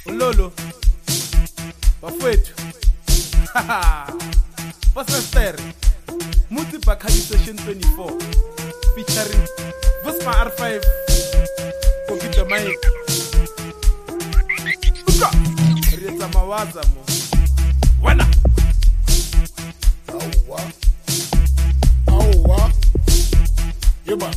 Lolo Bafethu Pastor Muti Bakali Session 24 featuring Busma R5 Computer Mic Rita Mawaza mo Wana Awa Yeba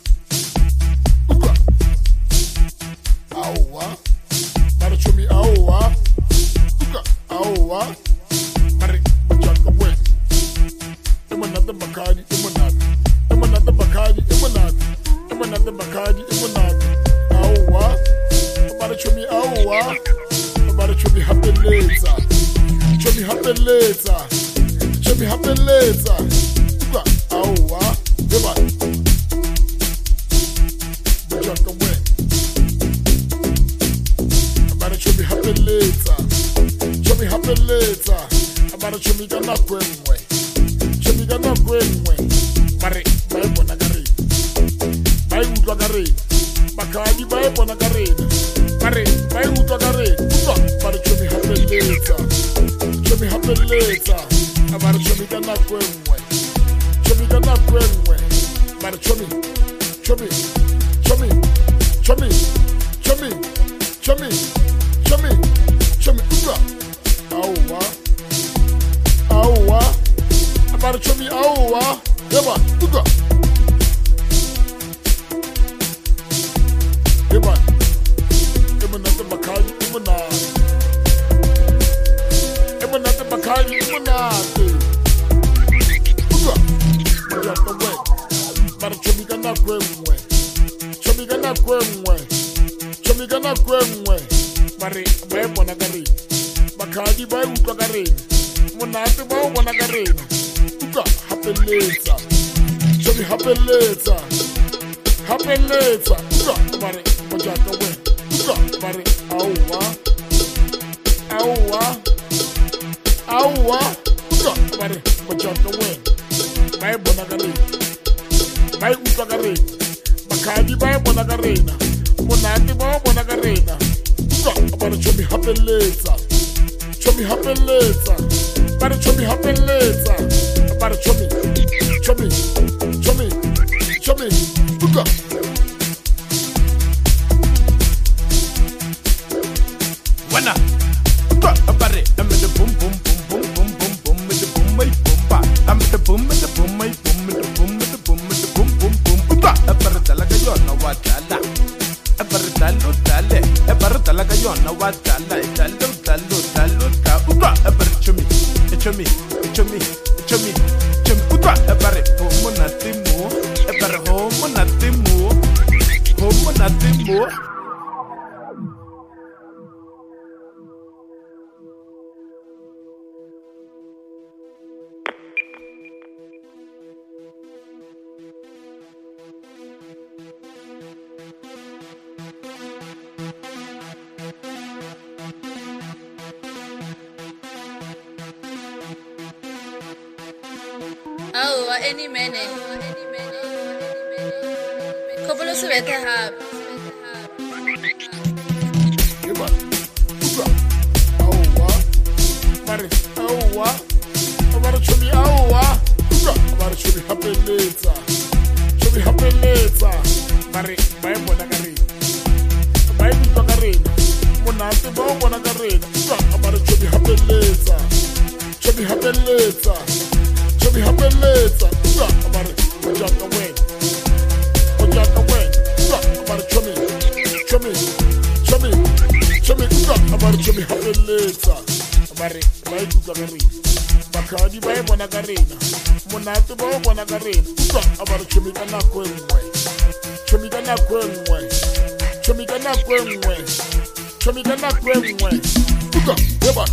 Awa Bara chumi awa Awa Mari Bajaka we Emanada Bakadi Emanada Bakadi Emanada Bakadi Awa Bara chumi awa Bara chumi happen later Chumi happen later Chumi happen later Awa Yeba Bajaka we Show me happen later. Show me happen later. About show me gonna go anyway. Show me gonna go anyway. Mare, bye bonagari. Bye utagari. Bakadi bye bonagari. Mare, bye utagari. But show me happen later. Show me happen later. About show me gonna go anyway. Show me gonna go anyway. But show me. Show me. Show me. Show me. Show me. Show me. Show me, awa, about show me, awa, yeba, yeba, emanata bakali, emanata bakali, but show me gonna go Mari, bye bonagari. Bakadi bye utagari. Monate bye bonagari. Happen later. Show me happen later. Happen later. Mari, bajaka we. Mari, awa. Mari, bajaka we. Bye bonagari. Bye utagari. Bakadi bye bonagari. Monate bye bonagari. About show me happen later. Show me happen later. About show me happen later. About show me. Wana Abare I'm the boom boom boom boom boom boom boom with the boom my boom ba I'm the boom with the boom my boom with the boom with the boom with the boom boom boom Abare talaga yon na wadala Abare dale talaga yon na wadala dalo ka abare chumi abare homo natimo Oh, any minute. Couple of sweater have. Awa. About show me awa. About show me happen later. Show me happen later. Mari, bye bonagari. Bye utagari. Monate bye bonagari. About show me happen later. Show me happen later. Show me happen later. About it. Bajaka way. About show me. About show me happen later. About it. Bye utagari. Bakadi bye bonagarina. Monate bye bonagarina. About show me gonna go anyway. Show me gonna go anyway. Yeba.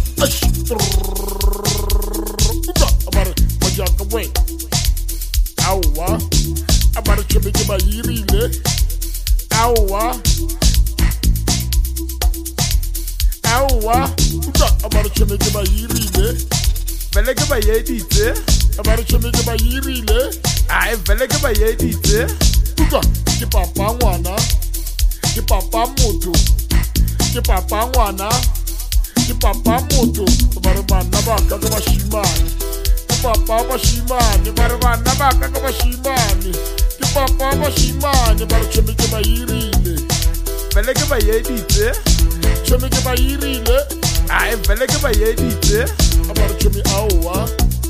Bajaka way. Awa. About show me give a yirile. Awa. About show me give a yirile. Velege ba yedite About show me give a yirile. Ai velege ba yedite Ki papa wana. Ki papa moto. ke papa ngwana ke papa motho ba re bana ba ka ka bashimane ke papa bashimane ba re bana ba ka ka bashimane ke papa bashimane ba re tshome ke ba irile Vele ke ba yeditse tshome ke ba irile Ai vele ke ba yeditse ba re tshome aowa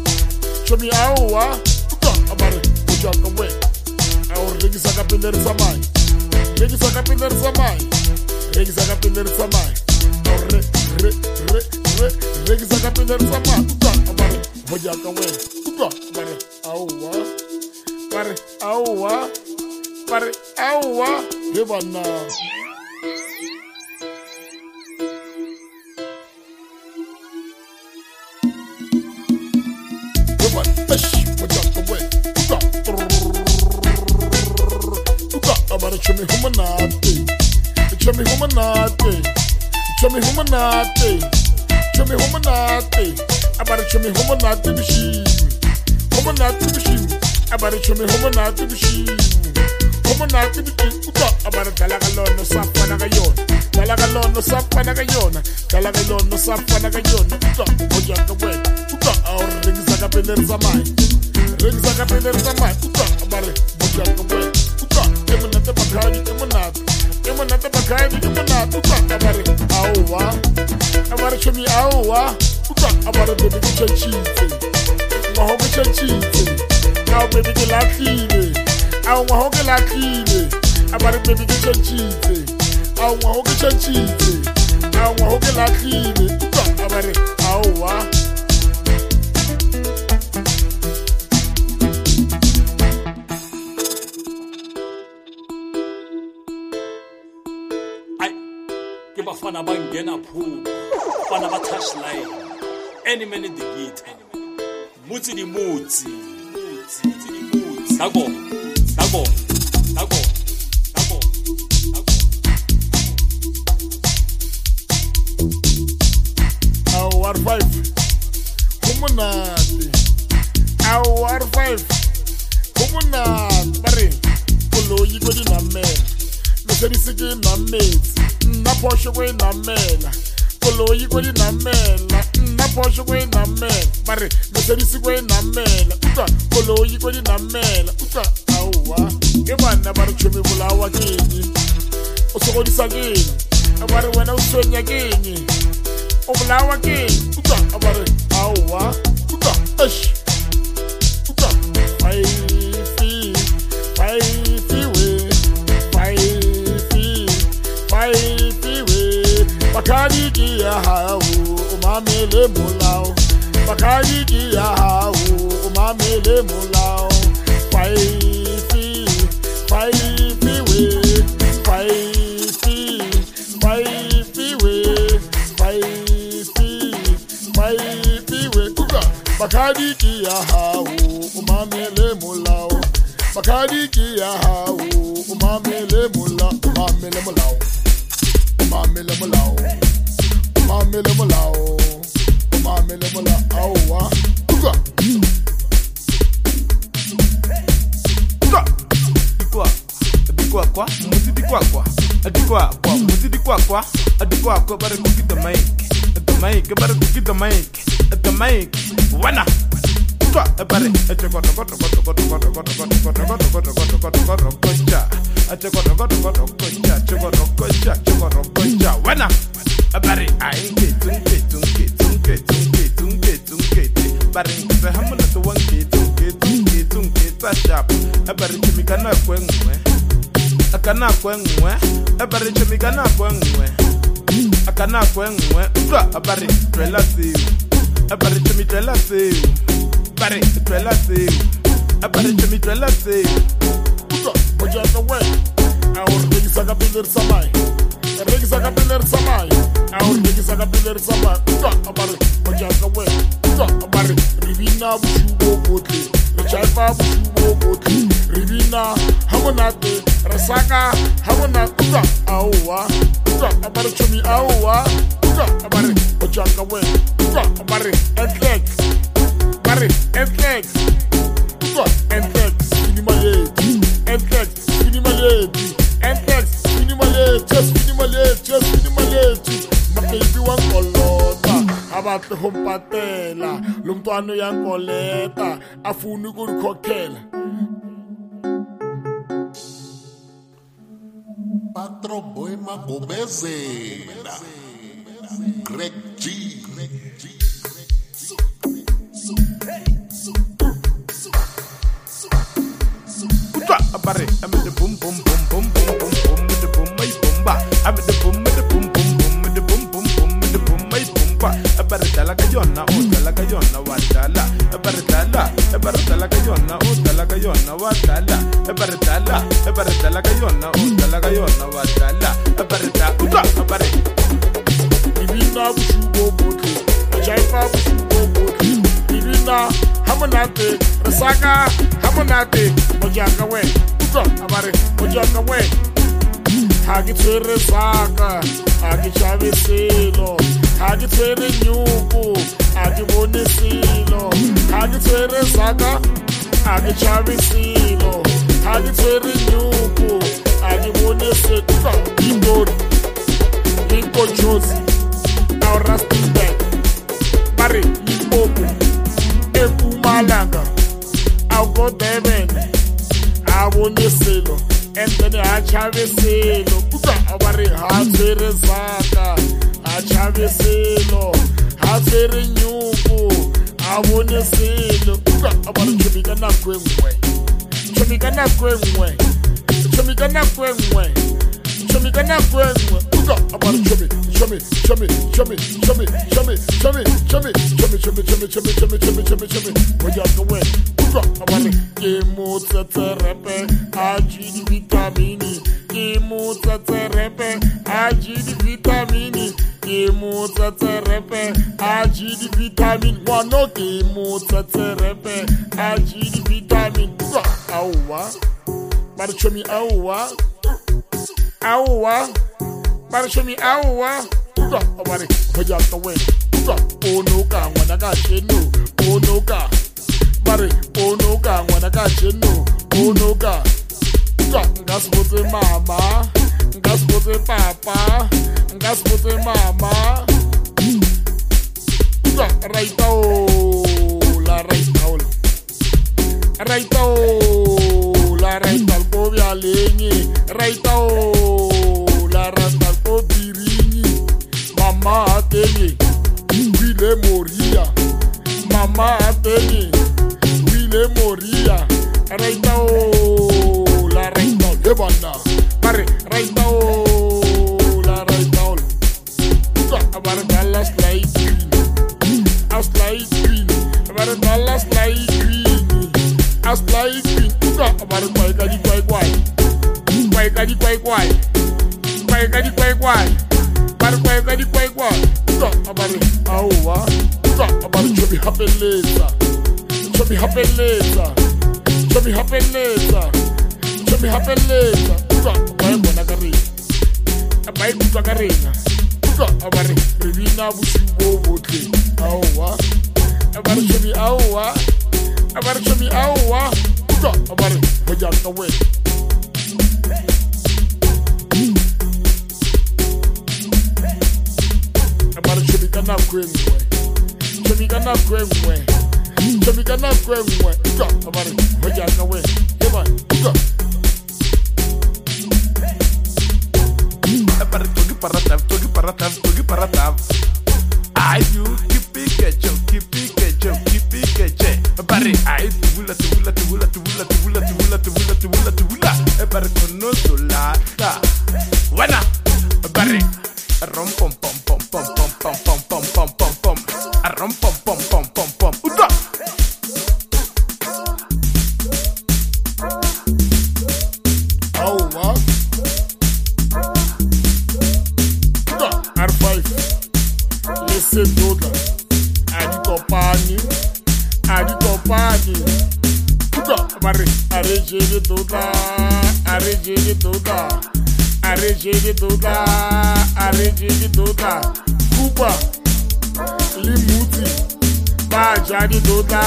uka ba re o ja ka we a o rekisa ka pele re tsamaya rekisa ka pele re tsamaya rekisa ka pele re tsamaya rekisa ka pele re tsamaya uka ba re o ja ka we uka ba re aowa he bana Chome humanate abare chome humanate bishi abare chome humanate bishi uka abare dalagalono sapana kayona uka hoja kawe uka aur regisa ka pele zamai uka abare hoja kawe uka emunate bakadi uka abare aowa abare chomi aowa uka abare bebe ke chanchite ngwaho ke chanchite now bebe ke latlile au ngwaho ke latlile abare bebe ke chanchite au ngwaho ke chanchite au ngwaho ke latlile uka abare aowa Bafana bangena phuma bana ba touchline any minute the beat mutsi di mutsi nako our 5 humunati bare koloyi ko dinamela meserisike na metse na posho kwe na mela koloyi kwe na mela na posho kwe na mela bare meserisi kwe na mela uka koloyi kwe na mela uka aowa ke bana bare chome bulawa kenyi o sokodisa kenyi bare wena o swenya kenyi o bulawa kenyi uka bare aowa uka ash uka ai fi Bakadi ki ya hao umamele mulao Bakadi ki ya hao umamele mulao Faifi we Uka Bakadi ki ya hao umamele mulao Bakadi ki ya hao umamele mulao Mamele mulao aowa uka Dikwa bare cookie the mic bare cookie the mic wana bare wana bare ainge tunke bare se hamuna to wanke tunke ta sharp bare chimikana kwengwe akana kwengwe bare chimikana kwengwe akana kwengwe bare trela siu bare chimitrela siu bare trela siu bare chimitrela siu Oja ka we aur regisa ka pele samai aur regisa ka pele samai uka abare oja ka we uka abare rivina bushubo botle chaifa bushubo botle rivina hamonate rasaka hamonate uka aowa uka abare chomi aowa uka abare oja ka we uka abare etlex uka etlex Just minimality. batle go mpatela lo mntwana yankoleta afuni ukukhokhela Patro Boy Magobezela Greg G Abare, I'm in the boom boom boom boom boom boom boom with the boom my boomba. I'm in the boom with the boom boom boom with the boom boom boom with the boom my boomba. Abare tala kayona, oh tala kayona, watala. Abare tala kayona, oh tala kayona, watala. Abare tala kayona, oh tala kayona, watala. Abare ta, abare. Ibina bushugo bote, ajaifa bushugo bote. Ibina hamonate, resaka hamonate, mojaka we. Abare mojaka we. Hagi tsere saka, hagi chave selo, hagi tsere nyuku, hagi bone selo, hagi tsere saka, hagi chave selo, hagi tsere nyuku, hagi bone selo. Ingori, Ingo Josie, our rusty bag, Barry, Limpopo, Mpumalanga, I'll go Devon, I won't selo. And then I chaveselo, puta abare hatere saka, I chaveselo, hatere nyuku, I won't selo, puta abare chumikana kwemwe, chumikana kwemwe, chumikana kwemwe, chumikana kwemwe, puta abare chumi, wajaka puta abare kemotsa tserepe, ajidi vitamini, kemotsa tserepe, ajidi vitamini, kemotsa tserepe, ajidi vitamini, wano kemotsa tserepe, ajidi vitamini, puta awa, bare chumi awa, bare chumi awa, puta abare wajaka puta onoka wanaka chenu, onoka. Bare onoka wanaka chenu, onoka. Ngaspote mama, ngaspote papa, ngaspote mama. La raita po vialenye, la raita po birinyi. Mama atenye, wile moria. Mama atenye, wile moria. La raita lebana. Bare raita la raita. Abare Dallas light green, as light green. Abare Dallas light green, as light green. Abare kwai bare kwai. Abare awa. Abare chobi hapeleza. Abare bona kari. Abare kuta karena. Abare rivina bushugo bote. Awa. Abare chobi awa. Abare wajaka we. Abare chobi kana kwemwe. Abare wajaka we. Abare togi paratav. I do keep it. Abare I tubula. Abare kono solata. Wana. Abare rom pom. Rom pom. Uda. Awa. R5. Listen to Adi Kopani. Abare arejele doda. Kuba limuti. Bajadi doda.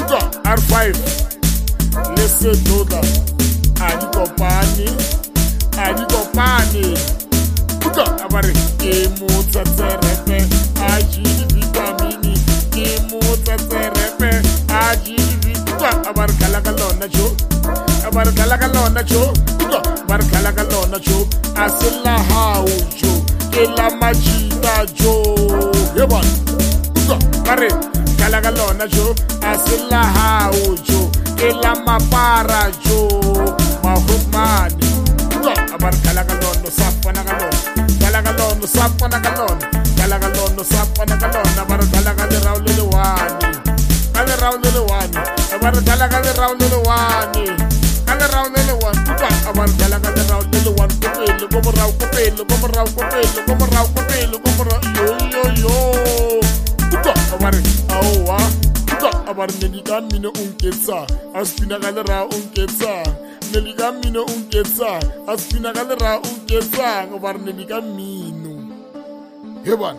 R5. Listen doda. Adi Kopani. a di kopane uka abare ke motsa tserepe a ji vitamini ke motsa tserepe a ji uka abar kala kalona jo abar kala kalona jo uka bar kala kalona jo asilla hau jo ke la majita jo heban uka bare kala kalona jo asilla hau jo ke la mapara jo mahumani uka abar kala kalona sapana kalona kala kalona sapana kalona kala kalona sapana kalona bar kala kalona raulewani kala raulewani abar kala kalona raulewani kala raulewani uka abar kala kalona raulewani kopelo yo uka abar awa uka abar nelika mine unketsa aspina kala ra unketsa nelika mine unketsa aspina kala ra unketsa abar nelika mino heban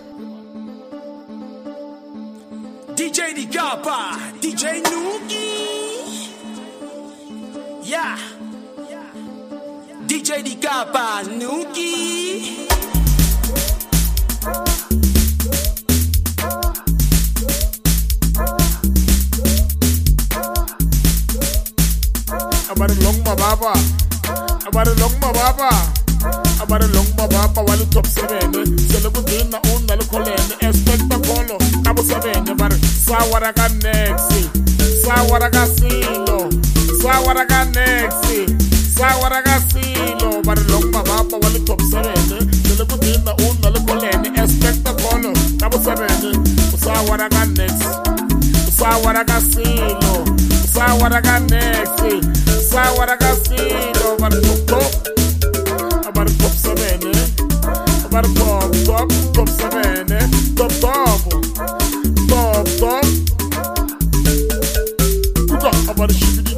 DJ Digapa, DJ Nuki. Yeah. DJ Digapa, Nuki. Abare long baba. Abare long baba. Abare long baba wali top 7. Sele ko dina on na kolene espectaculo. Cabo 7 bar sawara ka nexi. Sawara ka silo. Sawara ka nexi. Sawara ka silo. Bar long baba wali top 7. Sele ko dina on na kolene espectaculo. Cabo 7 sawara ka nexi. Sawara ka silo. Sawara ka nexi. Sawara ka silo. Bar top. Abar top 7, abar top 7, top. Uka abar shibidi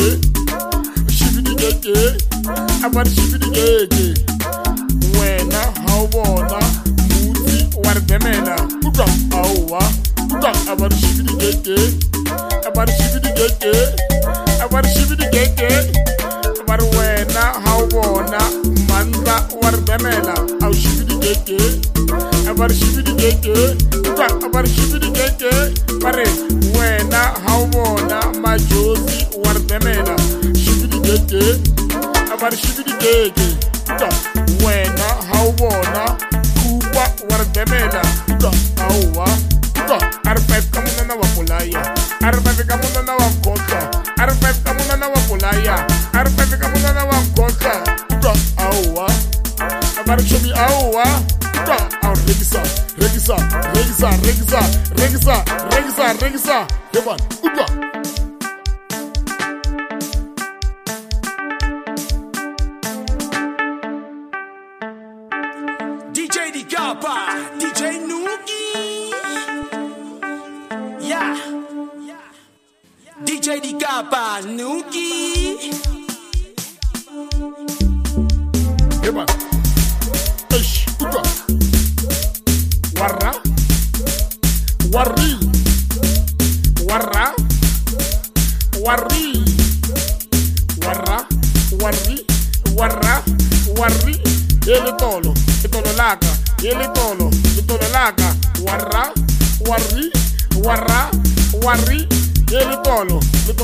gege, abar shibidi gege. Wena hawona muti wardemela. Uka awa, uka abar shibidi gege, abar shibidi gege, abar shibidi gege. Abar wena hawona manda wardemela au shibidi gege abar shibidi gege uka abar shibidi gege pare wena hawona majozi wardemela shibidi gege abar shibidi gege uka wena hawona kuba wardemela uka awa uka arpef kamuna na wapulaya arpef kamuna na wakota arpef kamuna na wapulaya arpef kamuna na wakota uka awa abar shobi awa uka au regisa heban uka DJ Digapa, DJ Nuki. Yeah. DJ Digapa, Nuki. heban ish uka warra warri ele tolo laka warra warri ele tolo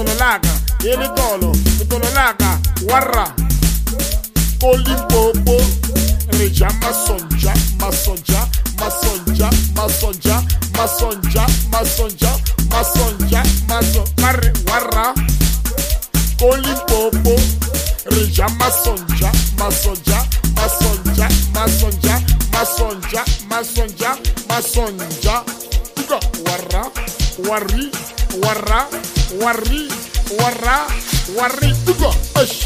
laka warra Kolimpopo reja masonja mare warra Kolimpopo reja masonja uka warra warri uka ash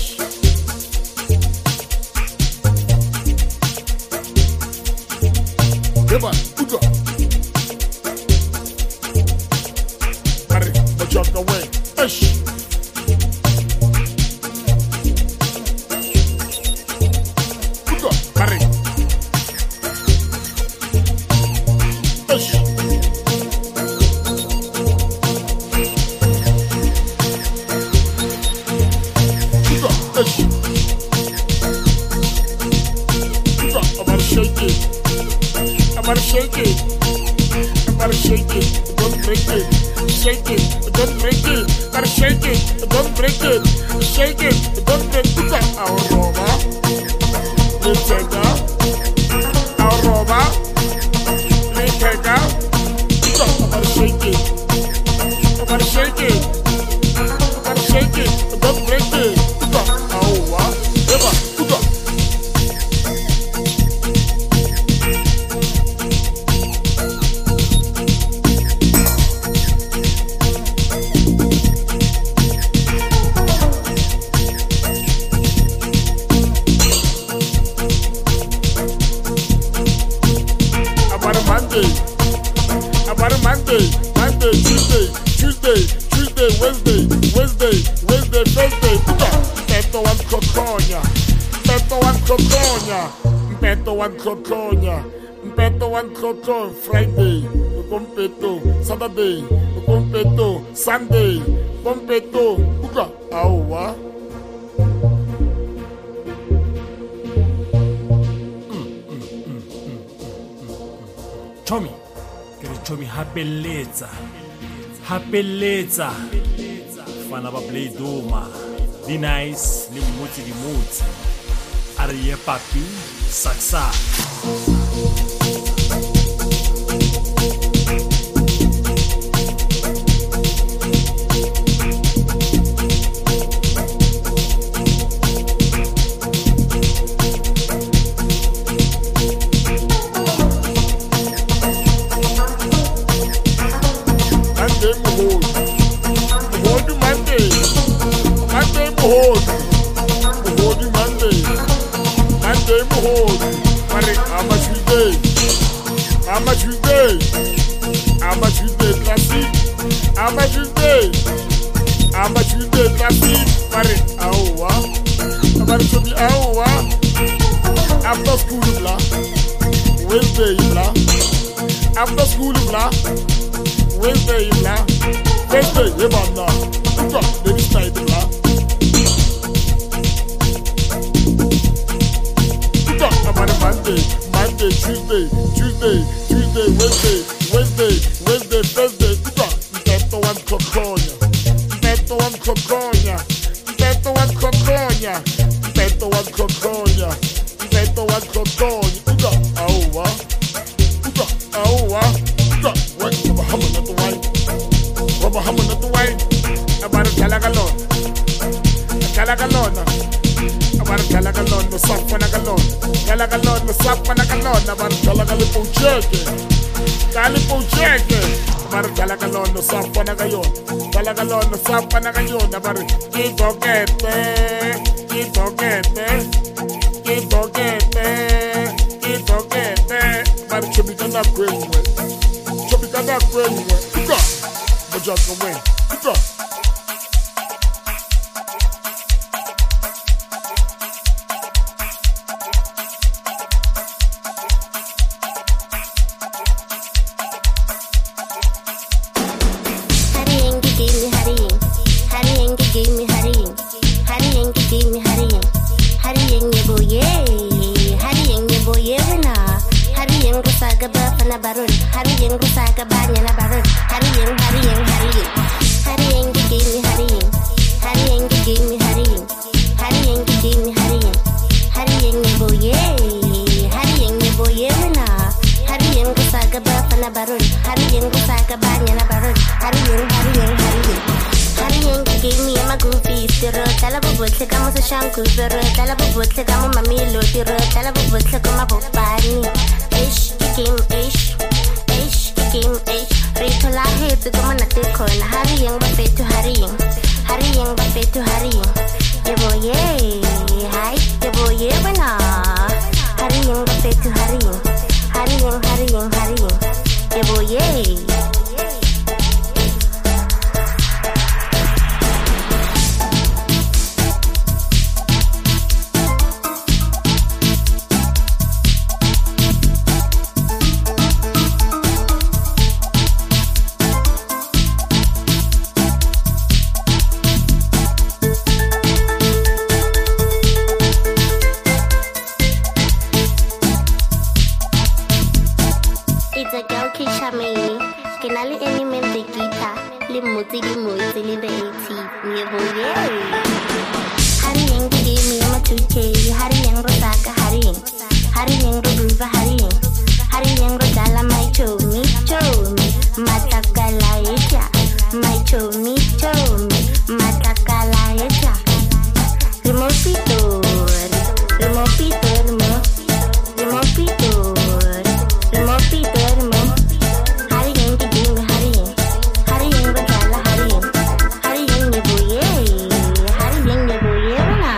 Eba, uka. Pare, bajoka we. Ash. Uka, pare. Ash. Uka, ash. shake it. Gotta shake it, don't break it. Shake it, don't break it. Gotta shake it, don't break it. Shake it, don't break it. Our roba, let's take out. Our roba, let's take out. Gotta shake it, gotta shake it, gotta shake it, don't break it. Our roba, never. Monday, Tuesday, Wednesday, Thursday. Mpeto one coconya, Friday, Pompeto, Saturday, Pompeto, Sunday, Pompeto, Uga, Awa. Chomi, kere Chomi hapeletsa, fana ba play doma, di nice, li mutsi, ariye papi, saksa. After school bla, Wednesday bla. After school bla, Wednesday bla. Thursday yebana, uka David Side bla. Uka about Monday, Tuesday, Wednesday, Thursday. Uka mpeto one coconya, mpeto one coconya. Mpeto one coconya, uga awa, what Rubber Hammond at the white, about a Calagalon, about a Calagalon, the Sapanagalon, the Sapanagalon, about a Calagalipo chicken, about a Calagalon, the Sapanagalon, the Sapanagalon, about a Kitogete, but it should be done that great way. But just away. motsi le the 80 yebo yeah hari yang gigi mi ma 2K hari yang rosaka hari yang rubuva hari yang rodala mai chomi matakala echa mai chomi matakala echa remopito hari yang gigi mi hari yang rodala hari yang neboye na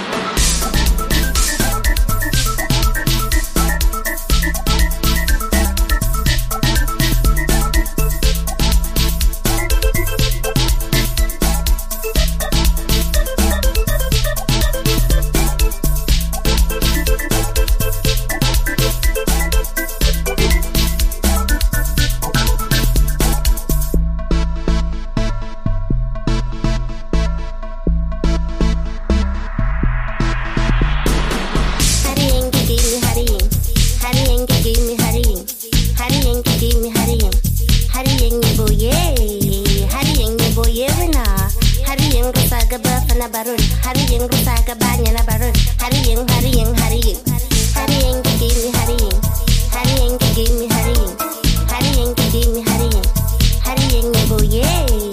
barun hari yang rusak banyak na barun hari yang gigi mi hari yang gigi mi hari yang neboye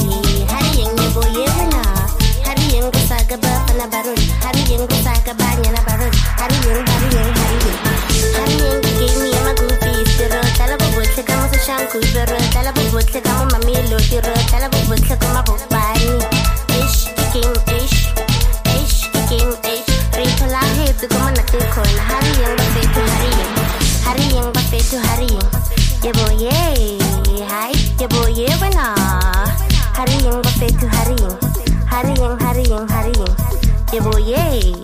na hari yang rusak na barun hari yang rusak banyak na barun hari yang gigi mi ama gupi siro tala bubut kamu sesangku siro tala bubut kamu mamilo siro tala bubut kamu bubani ish Rito lahir tu kau nak tekon hari yang bape tu hari ya boye hai ya boye bana hari yang bape tu hari yang ya boye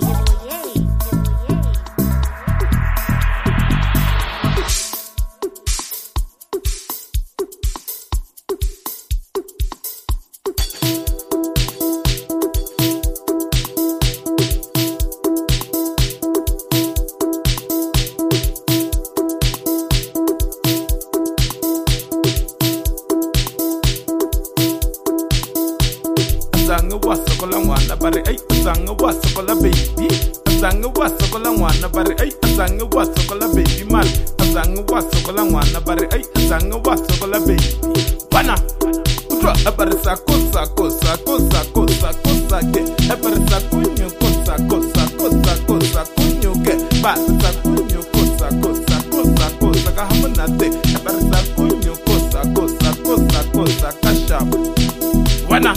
Azanga wasokola mwana bare ay azanga wasokola baby azanga wasokola mwana bare ay azanga wasokola baby mal azanga wasokola mwana bare ay azanga wasokola baby bana utwa abare sakosa ke abare sakunyo kosa kunyo ke ba sakunyo kosa ka hamna te abare sakunyo kosa kasha bana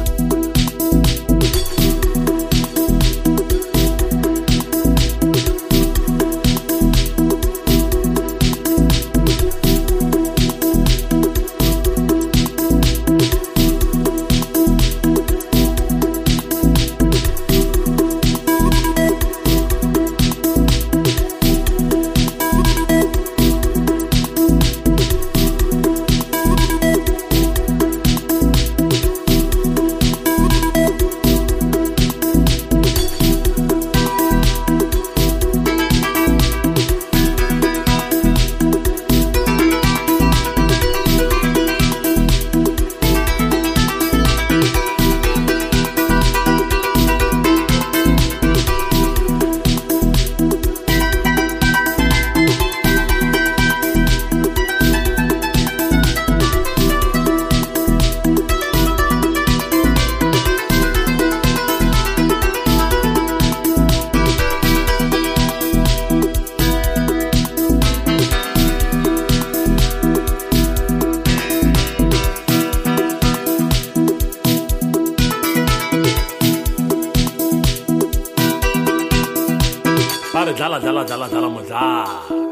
Dala maza.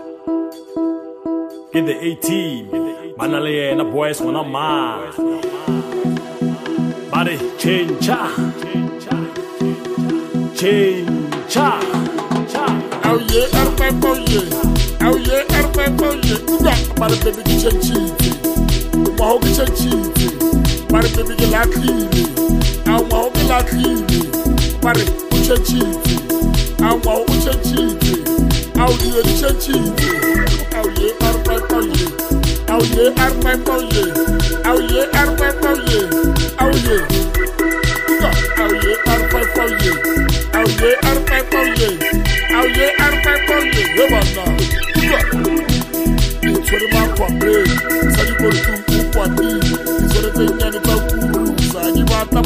Get the 18. Manale na boys wana ma. Body change. Oh yeah, uga para baby change. Mau change. Para baby la clean. Au mau la clean. Para change. Au mau change. Au ye change. Au ye arpa. yeah, R5 oh yeah, oh yeah. Oh yeah, R5 oh yeah, oh yeah, R5 oh yeah, oh yeah, R5 oh yeah. Yeah, man, now. It's what I'm coming. So you go to Upati. It's what I'm saying. It's all cool. So you want to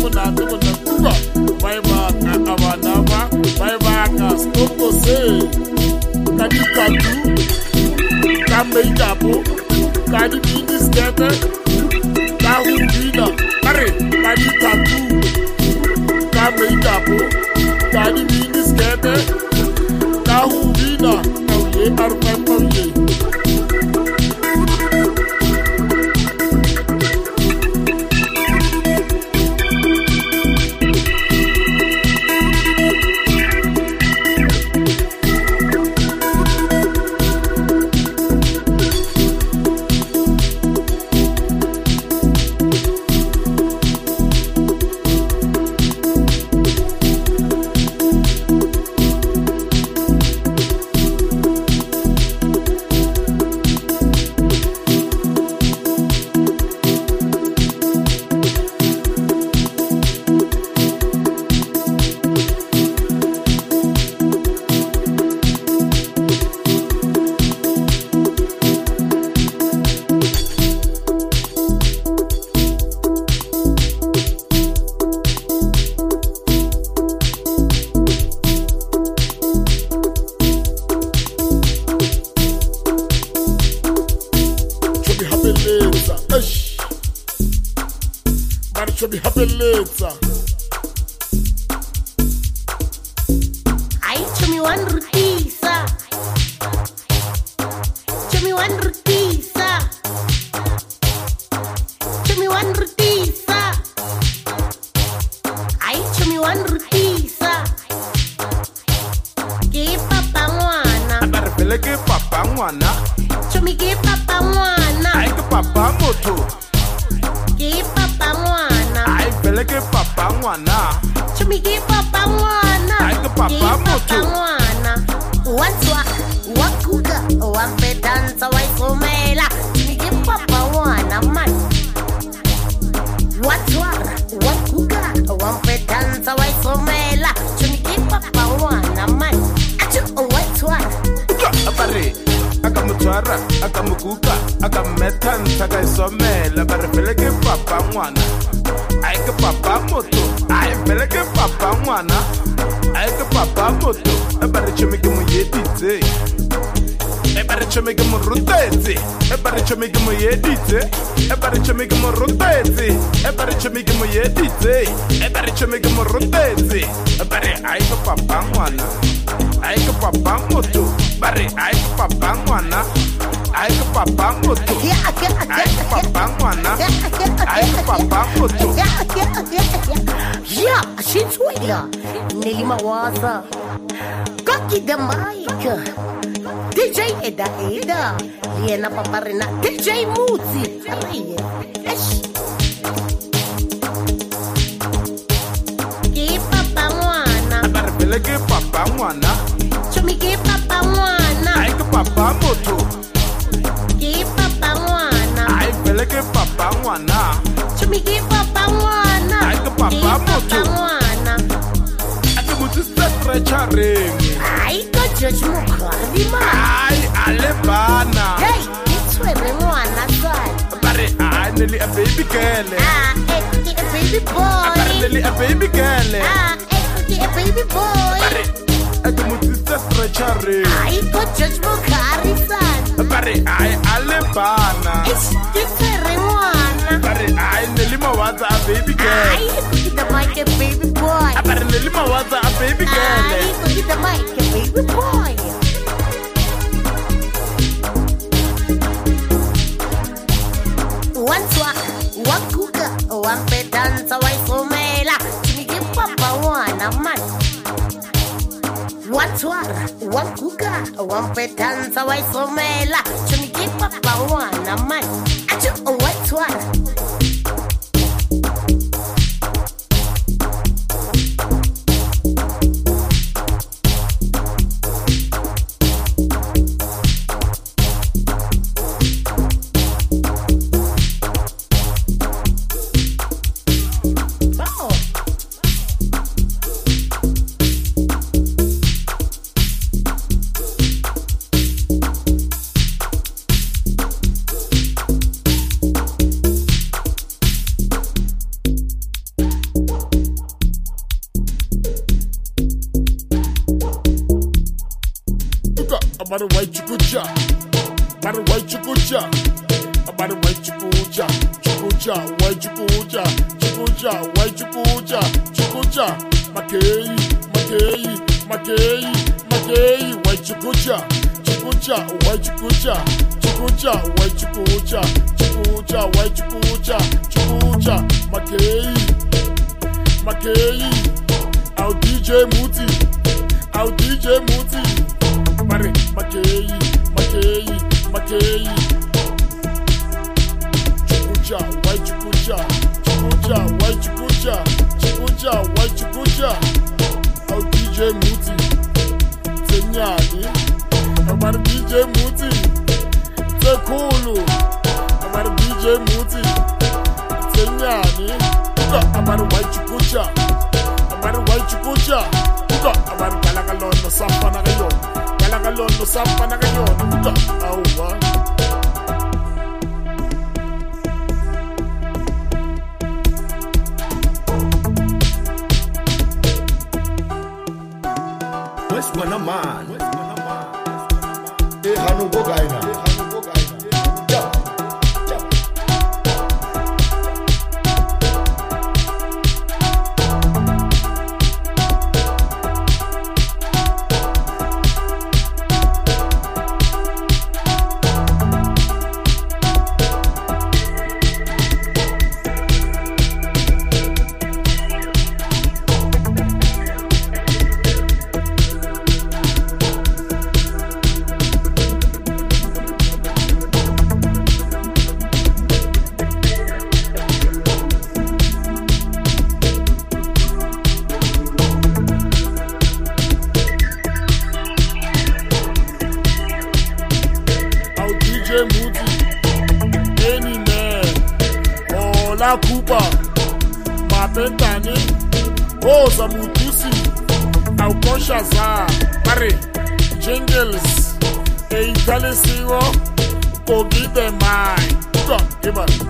bye bye, Avanava, bye bye, stop to say. Kadi kadu, kame japo, kadi bini skete, kahu bina, kare, kadi kadu, kame japo, kadi bini skete, kahu bina, kauye arpa kauye. Should be happy later. I show me one rutisa. Show me one rutisa. Show me one rutisa. I show me one rutisa. Give papa wana. Abarifele ke papa wana. Show me give papa wana. Ay ke papa moto. Give papa wana. Ay fele ke papa wana. Chumi give papa wana. Ay ke papa moto. Wana. Wanswa, wakuga, wampe danza waisomela. Chumi give papa wana man. Wanswa, wakuga, wampe danza waisomela. Chumi give papa wana man. Achu wanswa. Abare, akamutwara, akamukuka, akametan, takaisomela. Abarifele ke papa wana. Ay ke papa moto, ay fele ke papa wana. Ay ke papa moto, ebare chumi ke mo yedite. Ebare chumi ke mo rutete, ebare chumi ke mo yedite. Ebare chumi ke mo rutete, ebare chumi ke mo yedite. Ebare chumi ke mo rutete, ebare ay ke papa wana. Ay ke papa moto, bare ay ke papa wana. Ay ke papa moto, ay ke papa wana. Ay ke papa moto. Yeah, she's waiting. Nelly Mawaza. Cocky the mic. DJ Eda Eda. Liena Paparina. DJ Muzi. Give Papa Wana. Abarifele ke papa wana. Chumi give Papa Wana. Ay ke papa moto, Give Papa Wana. ay fele ke papa wana. Chumi give Papa Wana. Ay ke papa Give moto. Papa Wana. Ake mutu stretcharing. Ay, go judge Mukardi man. Ay alebana. Hey, it's where we wanna go. Bare ay Nelly a baby girl. Ah, it's a baby Bare boy. Nelly a baby girl. Ah, it's a baby boy. Bare ake mutu stretcharing. Ay, go judge Mukardi son. Bare ay alebana. It's where we wanna. Bare ay Nelly mawaza a baby girl. Ay, it's the mic a baby boy. Bare Nelly mawaza a baby girl. Ay, it's the mic a baby boy. Wanswa, wakuga, wampe danza waisomela. Chimigi papa wana man. Wanswa, wakuga, wampe danza waisomela. Chimigi papa wana man. Achu wanswa. About the white chukucha. About the white chukucha. About the white chukucha. Chukucha, white chukucha. Chukucha, white chukucha. Chukucha, makei, makei, makei, makei, white chukucha. Chukucha, white chukucha. Chukucha, white chukucha. Chukucha, white chukucha. Chukucha, makei, makei. Our DJ Muti. Our DJ Muti. Mare, makei, makei, makei. Chukucha, white chukucha. Chukucha, white chukucha. Chukucha, white chukucha. Our DJ Muti. Tenyani. Our DJ Muti. Tekulu. Our DJ Muti. Tenyani. Our white chukucha. Our white chukucha. Our galagalon no sapana gayon. Galagalon no sapana gayon. Awa. Where's one of mine? Hey, Hanu Bogaina. Kupa, Mapentani, Oza Mutusi, Aukoshaza, Mare, Jingles, Eitalisiwo, Kogi the Mine. Give us.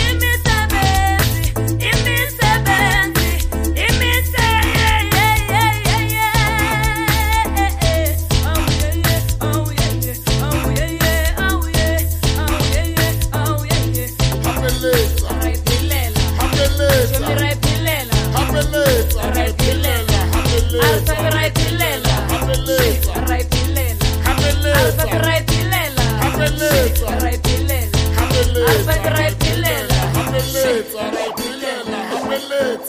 Imisebenzi,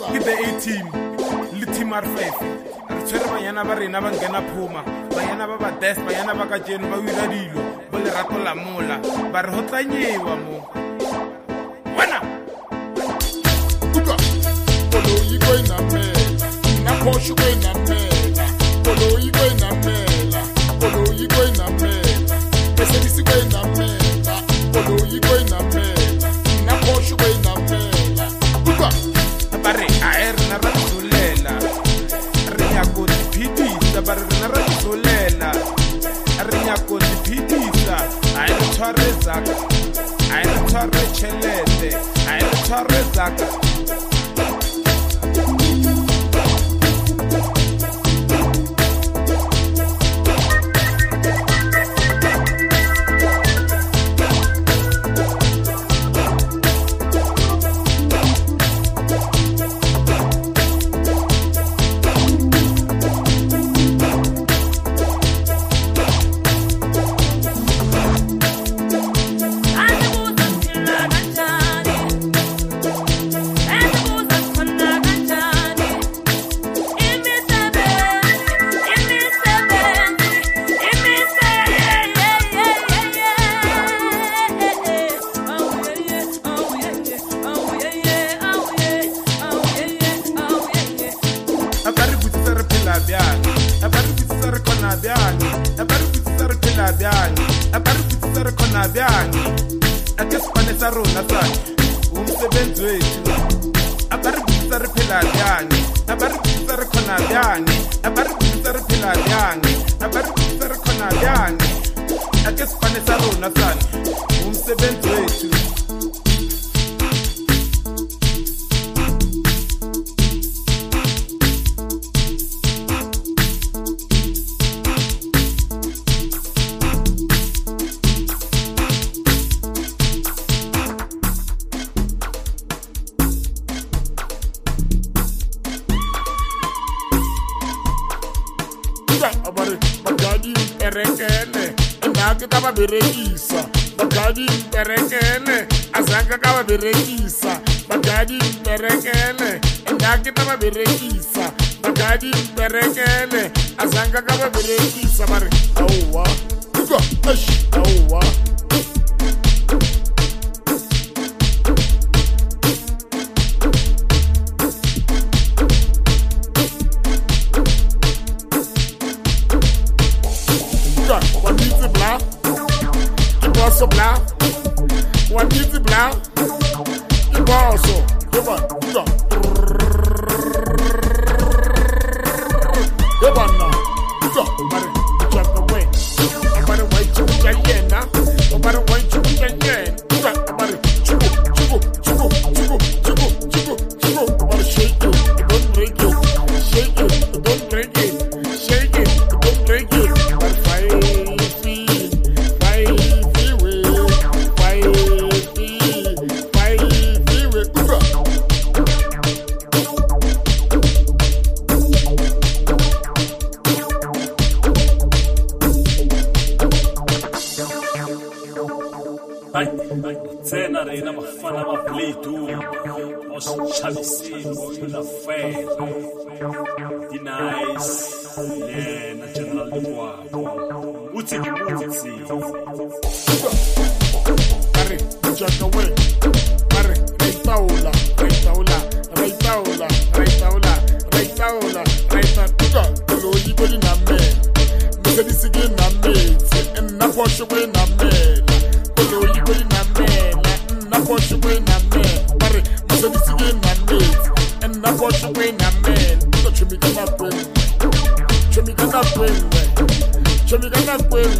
ke the A-team le team R5 re tshwere banyana ba rena ba nkena phuma banyana ba ba des banyana ba ka jeno ba wira dilo bo le rato la mola ba re ho tlanyewa mo wena Uka Polo yigo ina mela Na poshu go ina mela Polo yigo ina mela Polo yigo ina mela Mercedes go ina mela Polo yigo ina mela Na poshu go ina mela Uka ba re a na ra tsolela re nya go dipidisa ba re na ra tsolela re nya go dipidisa a re tshware zaka a re tshware chelete a re tshware zaka Bagadi perekele azanga kaba berekisa Bagadi perekele endaki taba berekisa Bagadi perekele azanga kaba berekisa Mari awa Uka ash awa Uka wabiti bla Iboso bla wabiti bla Iboso Yeba Uka Yeba na Uka Mari Chaka we Mari white chuka yena Mari white chuka yena Uka Mari chuku Mari shake you don't break you Shake you don't break it Shake it don't break it Mari Tsena reina mafana ma play tu os chavisivo la fe di nice na general de bois uti Mari chaka we Mari reitaula Kolo yiboli na me Mercedes gi na me Na Porsche we na me Kolo yiboli na me Na Porsche we na me Mari Mercedes gi na me Na Porsche we na me Chumi gana kwenwe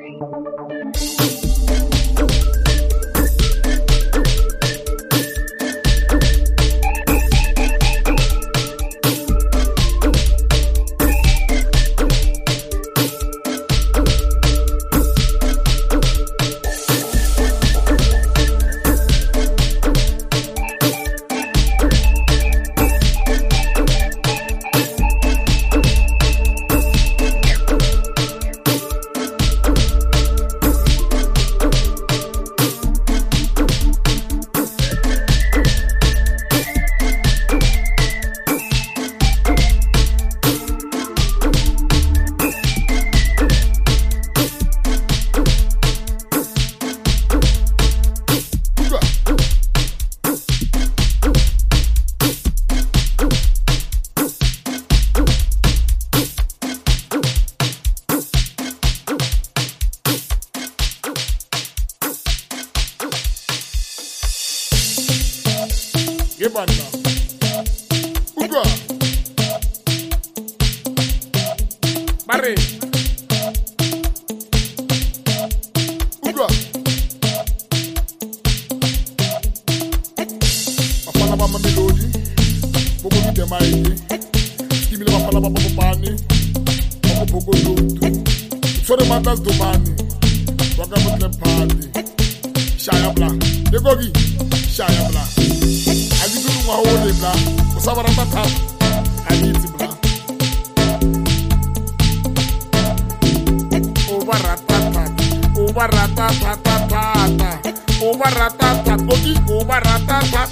Gebana. Uga. Barre. Uga. Apala ba melody. Bogo ni de maiki. Kimi le apala ba bani. Bogo do. Sore matas do bani. Waga mutle party. Shaya bla. Degogi. Shaya bla. Wa hole bla, usabara mata, aniti bla. Ubaratata, ubaratata, gogi, ubaratata,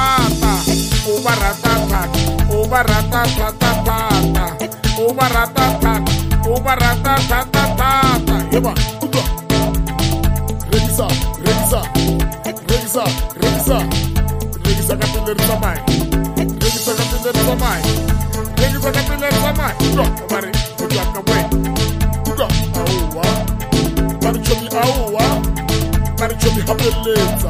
ubaratata. Yeba, uga. Regisa. Regisa kapiller samai. Uga, mari, uga kawe. Uga, awa. Mari chomi awa. Mari chomi hapeleza.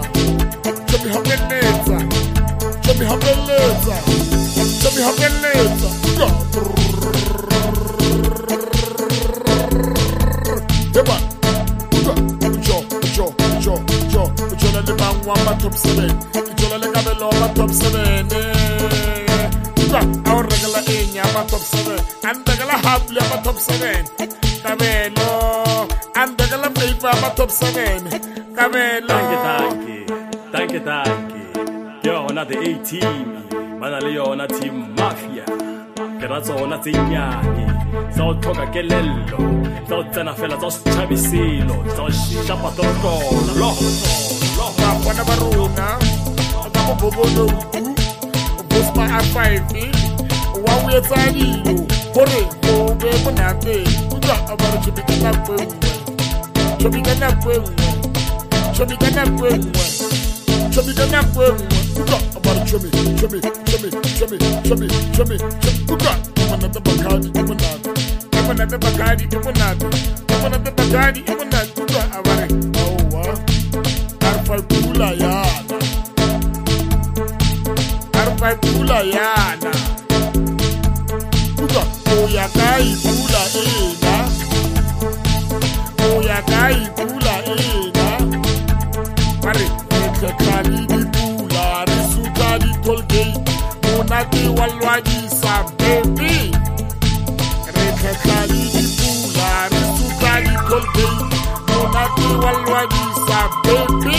Uga. Yeba. Uga. Ujo le bangwa ma top 7. Top 7, our regular in Yama top 7, and the Gala Habla top 7, Cabello, and the Gala paper top 7, Cabello. Thank you. Yo, not the 18, Manaleo, not team Mafia, Perazzo, not Ignani, so Toga Gelello, so Tenafella, so Chabisilo, so Shapatoko, Loh, Bobo no Bosma A5 Wawe Tani Hore Obe Monate Uga Abara Chobigana Uga Abara Chomi Uga Amanata Bakadi Uga Abare Awa Arfa Kula Yana Pula yana Uga Oyakai pula ena Pare Ekekali di pula Risukali tolgate Monati walwadi sa baby Ekekali di pula Risukali tolgate Monati walwadi sa baby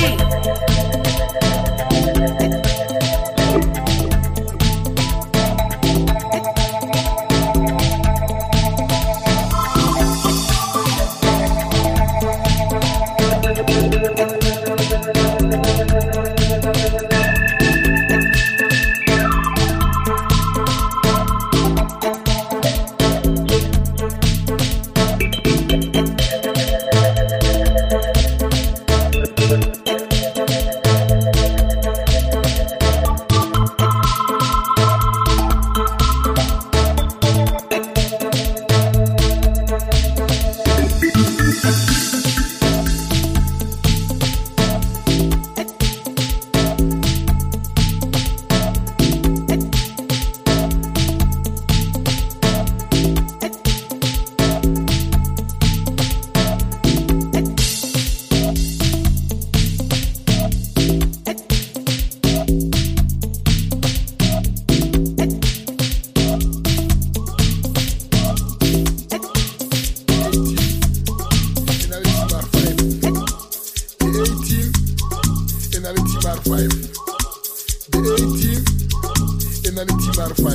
The A team in the team R5.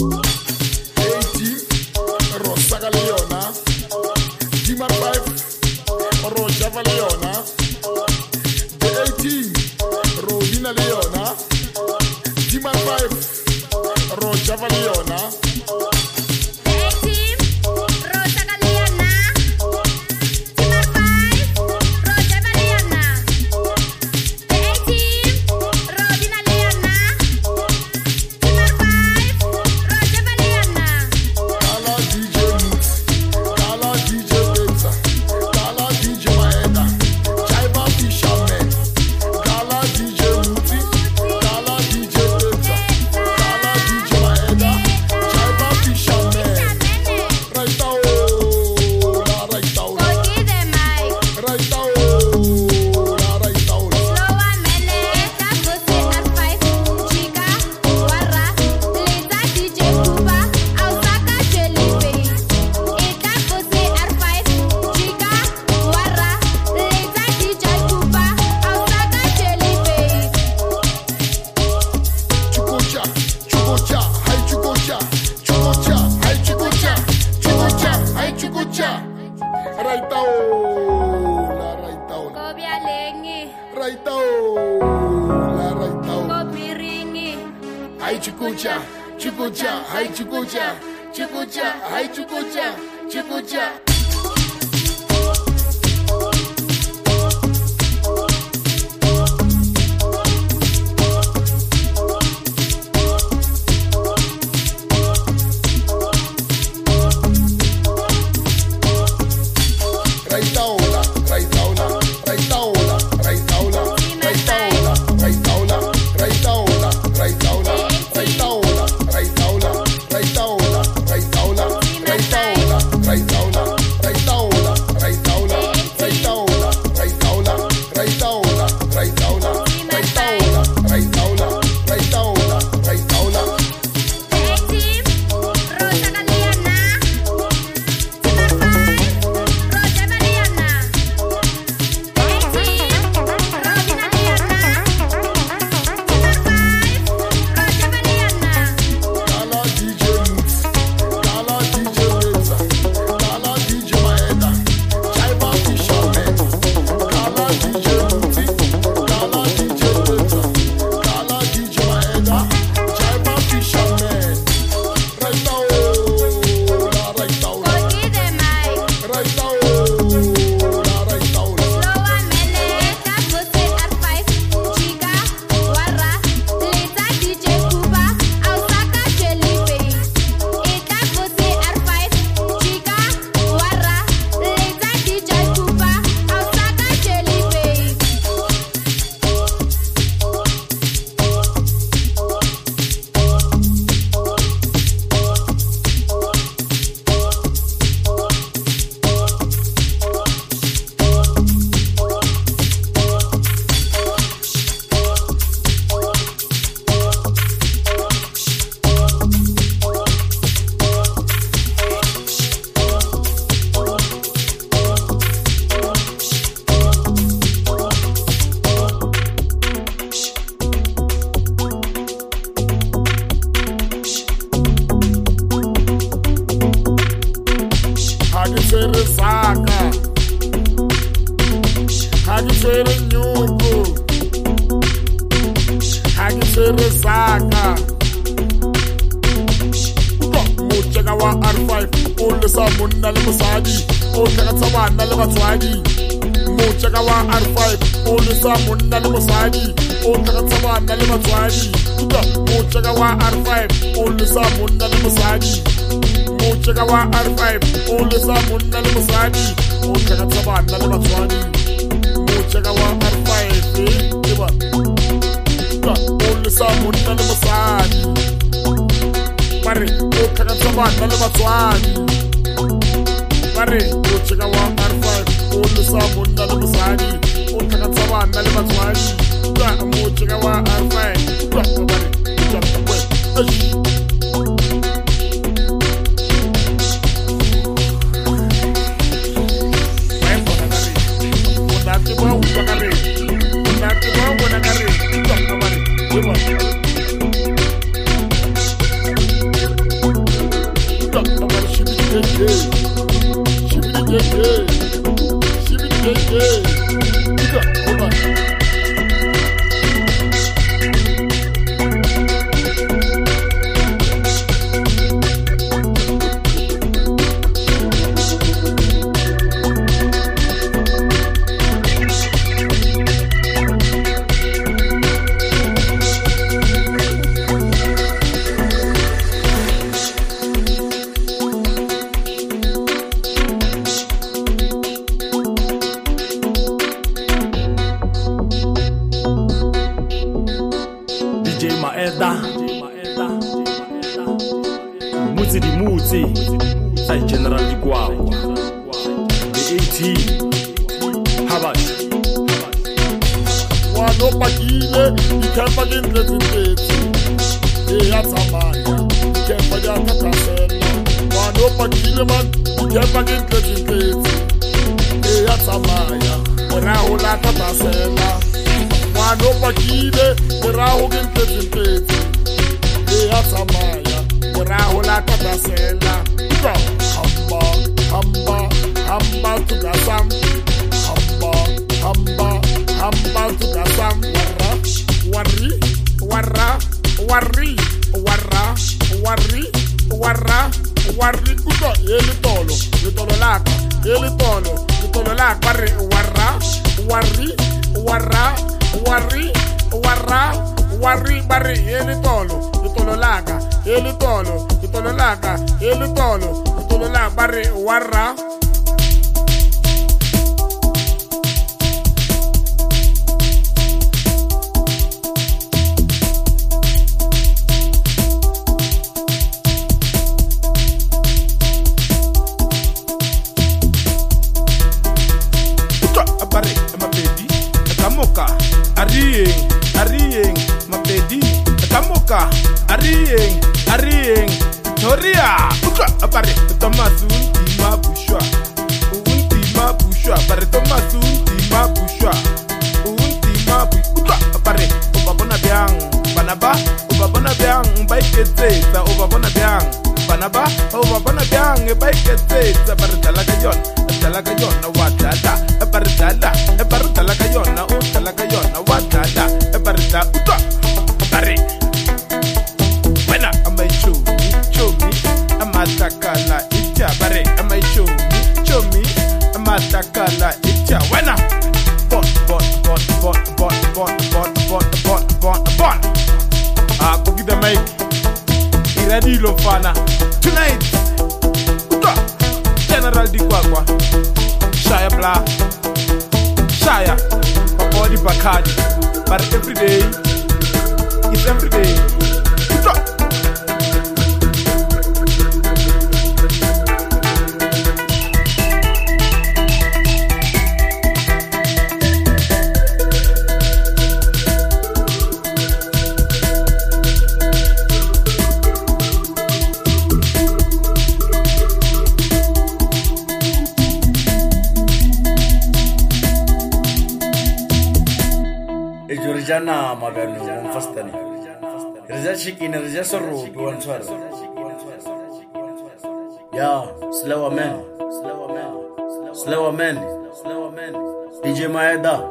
A team Rosaga Leona. Team R5 Rojava Leona. The A team Rodina Leona. Team R5 Rojava Leona. Unati Mutsi di Mutsi, sai General di Guagua, the AT, Habat. Wano pagile, ikemba gintlezintezi, eyatamanya, ikemba yatakasela. Wano pagile man, ikemba gintlezintezi, eyatamanya, eraho la tatasela. Wano pagile, eraho gintlezintezi, eyatamanya, eraho la tatasela. Hamba, hamba, hamba tukasam, hamba, hamba. Hamba tukasam warri kuto elitolo laka barre warri barre elitolo laka barre warra. Arieng, Toria, apare, Tomasu, Tima Bushwa, Untima Bushwa, apare Tomasu, Tima Bushwa, Untima Bushwa, apare, Obabona Biang, Banaba, Obabona Biang, Baikete, Obabona Biang, Banaba, Obabona Biang, Baikete, apare Talagayon, Watata, apare Talagayon, Watata, apare Uta, apare. Amatakala itya bare amachomi amatakala itya wena bon cookie the mic ready lo fana tonight uta General di Guagua Shaya Bla Shaya Papodi Bakadi but every day it's every day uta. Jana maganu fastani. Reza shikin reza sorro buwan swar. Ya, slow man. DJ Maeda.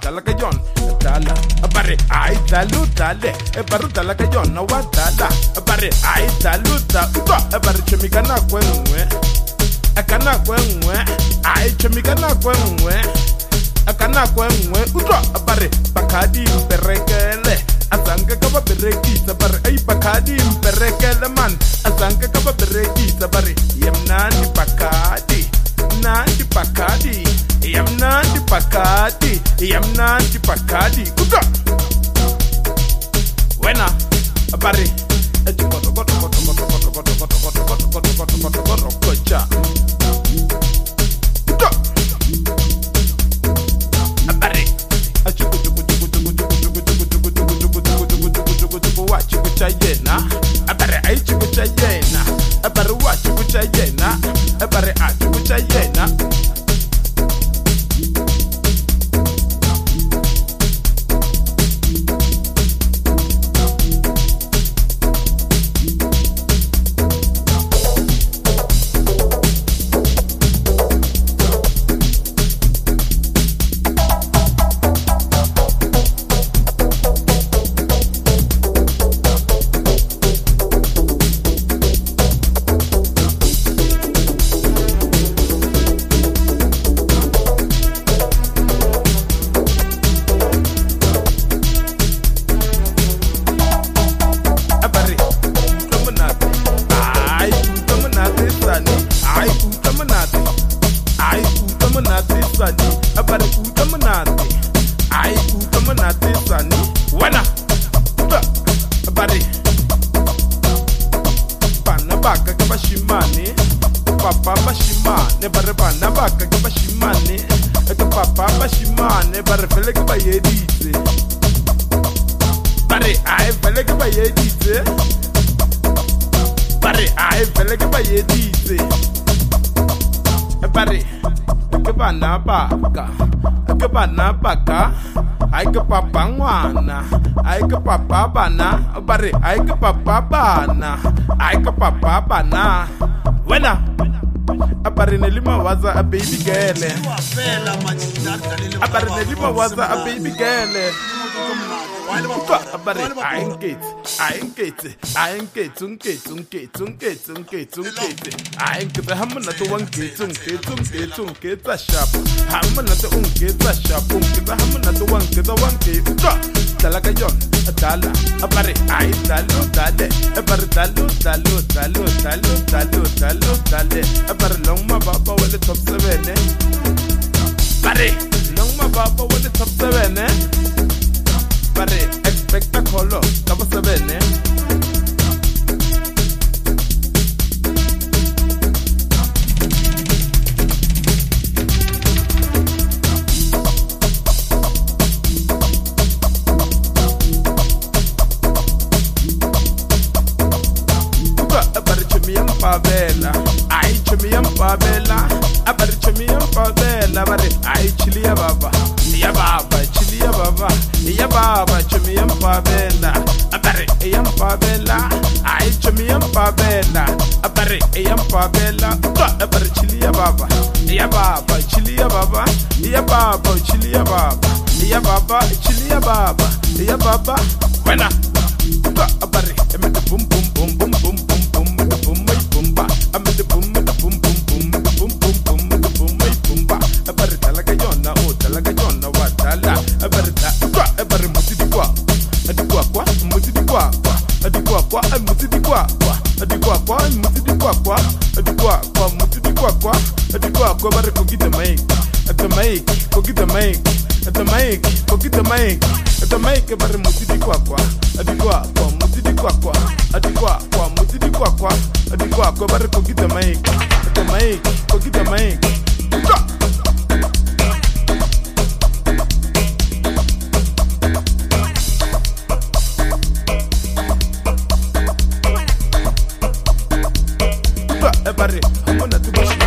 Dale, Baruta la cayona, Wadala, Abare ai taluta Uba abare chemikana kwenwe Akana kwenwe Ai chemikana kwenwe Akana kwenwe Uba abare Bakadi mperekele Azanka kaba berekisa bare Ay bakadi mperekele man Azanka kaba berekisa bare Yem nandi bakadi Nandi bakadi Yem nandi bakadi Yem nandi bakadi Uba Wena Abare Bare ay ka papa bana Wena Abare nelima waza a baby girl Abare nelima waza a baby girl Abare I ain't get I ain't the hamna to one get a shop hamna to get a shop the hamna to one get a one get Talakayon Dala Abare I dalo dale Abare dalo dale Abare long ma baba with the top 7 Bare long ma baba with the top 7 Bare expect a color top 7 Favela, ay chumiyam favela, abare chumiyam favela, bare ay chilia baba, ya baba chilia baba, ya baba chumiyam favela, abare yam favela, ay chumiyam favela, abare yam favela, abare chilia baba, ya baba chilia baba, ya baba chilia baba, ya baba chilia baba, ya baba, wena, abare emete bum bum bum bum bum bum. I'm the boom, the boom, boom, boom, the boom, boom, boom, the boom, my boomba. A barritalagayona, oh, talagayona, what tala, a barrita, a barrimutikwa, a diquaqua, mutikwa, a diquaqua, a mutikwa, a diquaqua, and mutikwa, a diquaqua, mutikwa, a diquaqua, barracogi the make, at the make, cogi the make, at the make, cogi the make, at the make, a barrimutikwa, a diquaqua, mutikwa, a diquaqua, mutikwa. Adikwa ko bare ko gita mic ko gita mic bare humana tu bushi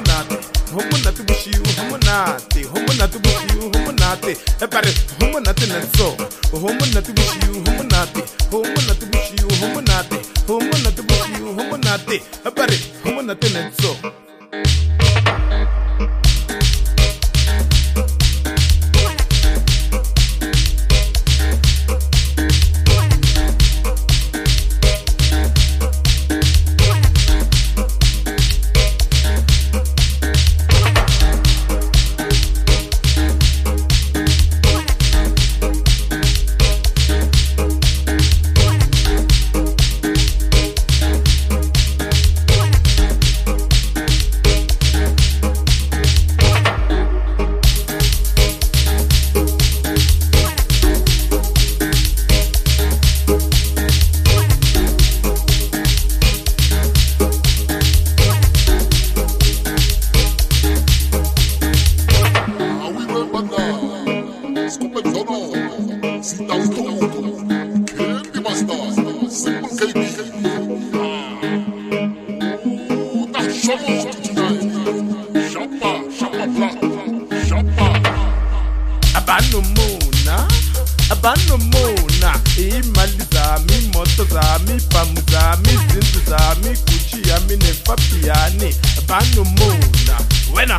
humunate bare humana tu nenso humana tu bushi humunate bare humana tu nenso Abanomona, imali zami, imoto zami, ipamu zami, izindlu zami, Gucci yami neFabiani. Abanomona, wena.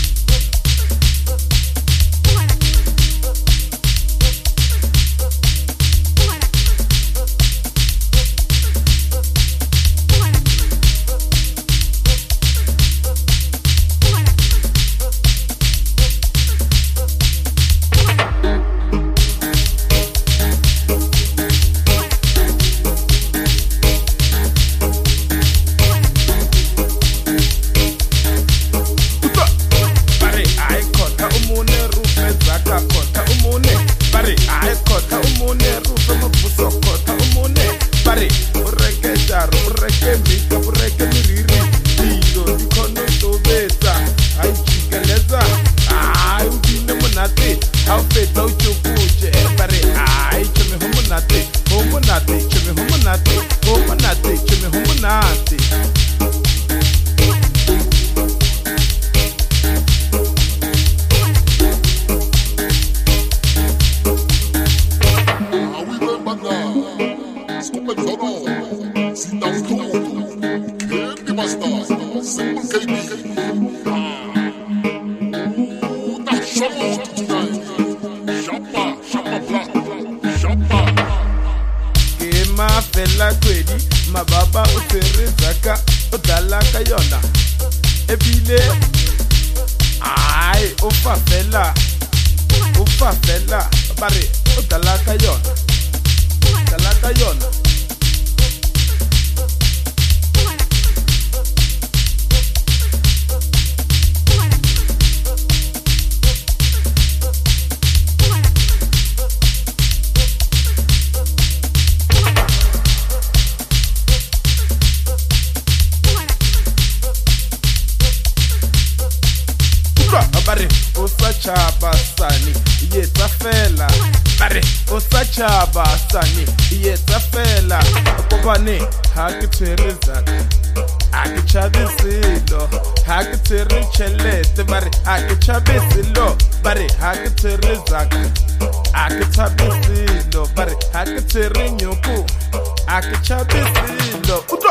Fela kwedi mababa uterezaka udalaka yona ebile ai ufa fela bare udalaka yona bare usachaba sani yetsa fela bare usachaba sani yetsa fela kobane ha ke tshwereza a ke chabisilo ha ke tsere chelete bare a ke chabisilo bare ha ke tshwereza a ke chabisilo bare ha ke tsere nyoko a ke chabisilo utwa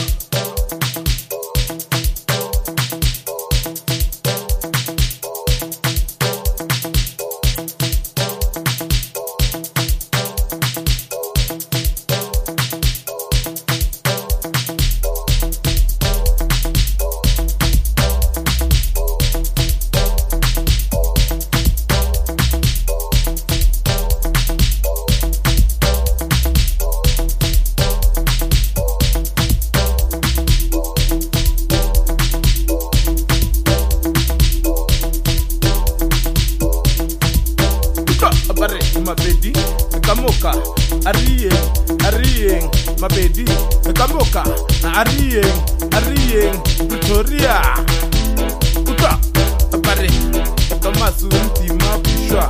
mabedi kamoka ariyeng mabedi kamoka ariyeng Victoria uta bare Thomas untima pushwa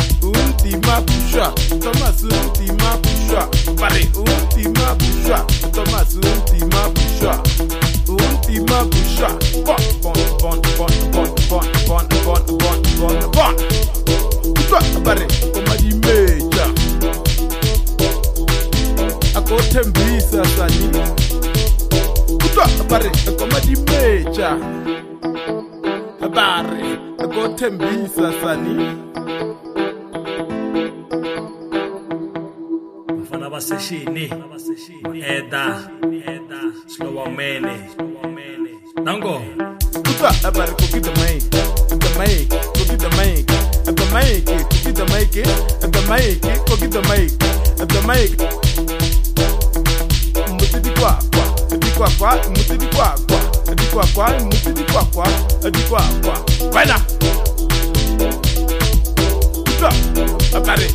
Thomas untima pushwa bare untima pushwa Thomas untima pushwa bon bare komadi meja akothembisa sani bare komadi meja bare akothembisa sani bafana baseshini eda slow mene nango bare cookie the mic cookie the mic mutidi kwa bana abare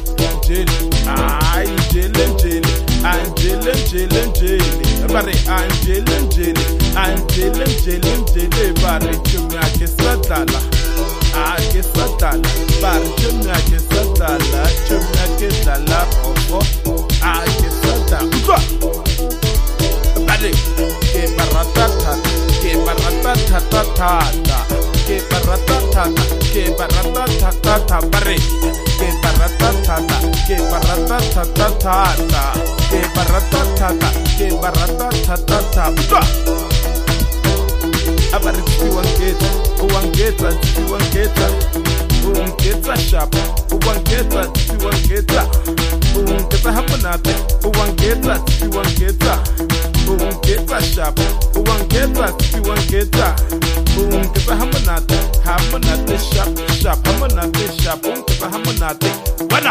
Angele bare Angele bare chumya ke sadala bare chumya ke dala ogo ke sadala bare ke baratata baratatata, ke baratatata, ke baratatata bare, ke baratatata, ke baratatata, ke baratatata, ke baratatata. Abare tiwangeta, uwangeta, tiwangeta, uwangeta sharp, uwangeta, tiwangeta, uwangeta hapunate, uwangeta, tiwangeta, uwangeta sharp, uwangeta, tiwangeta, uwangeta hapunate, hapunate sharp, sharp, hapunate sharp, uwangeta hapunate, wana.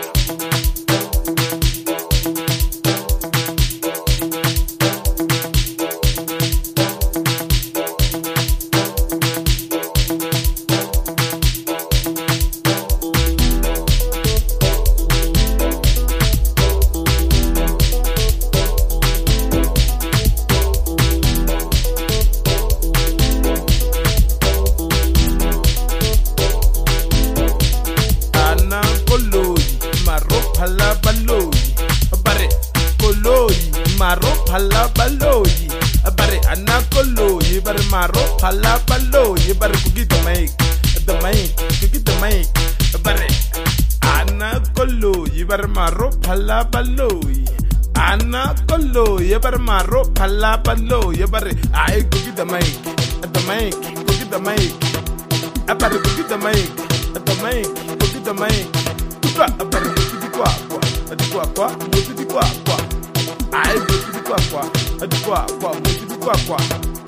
Maro palabaloyi, bare anakoloyi, bare maro palabaloyi, bare kugi the mic, kugi the mic, bare anakoloyi, bare maro palabaloyi, anakoloyi, bare maro palabaloyi, bare I kugi the mic, kugi the mic, bare kugi the mic, kugi the mic, bare kugi di kwa, kugi di kwa. I go to the quaqua, a quaqua, to the quaqua.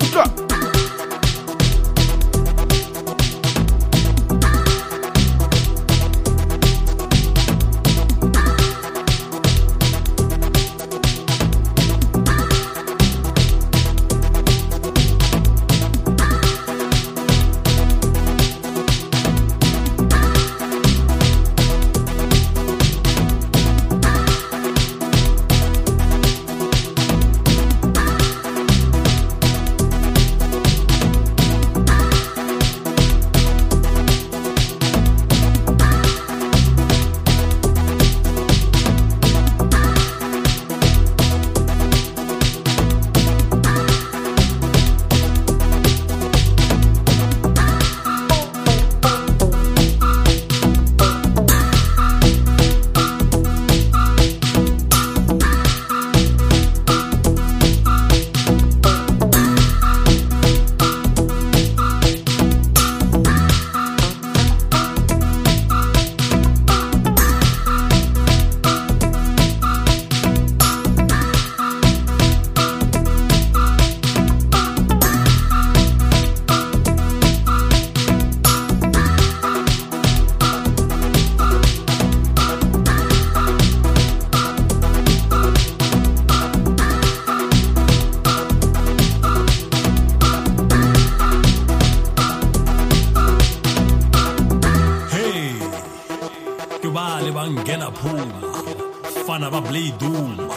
Bangena Puma, Fanaba Bladuma,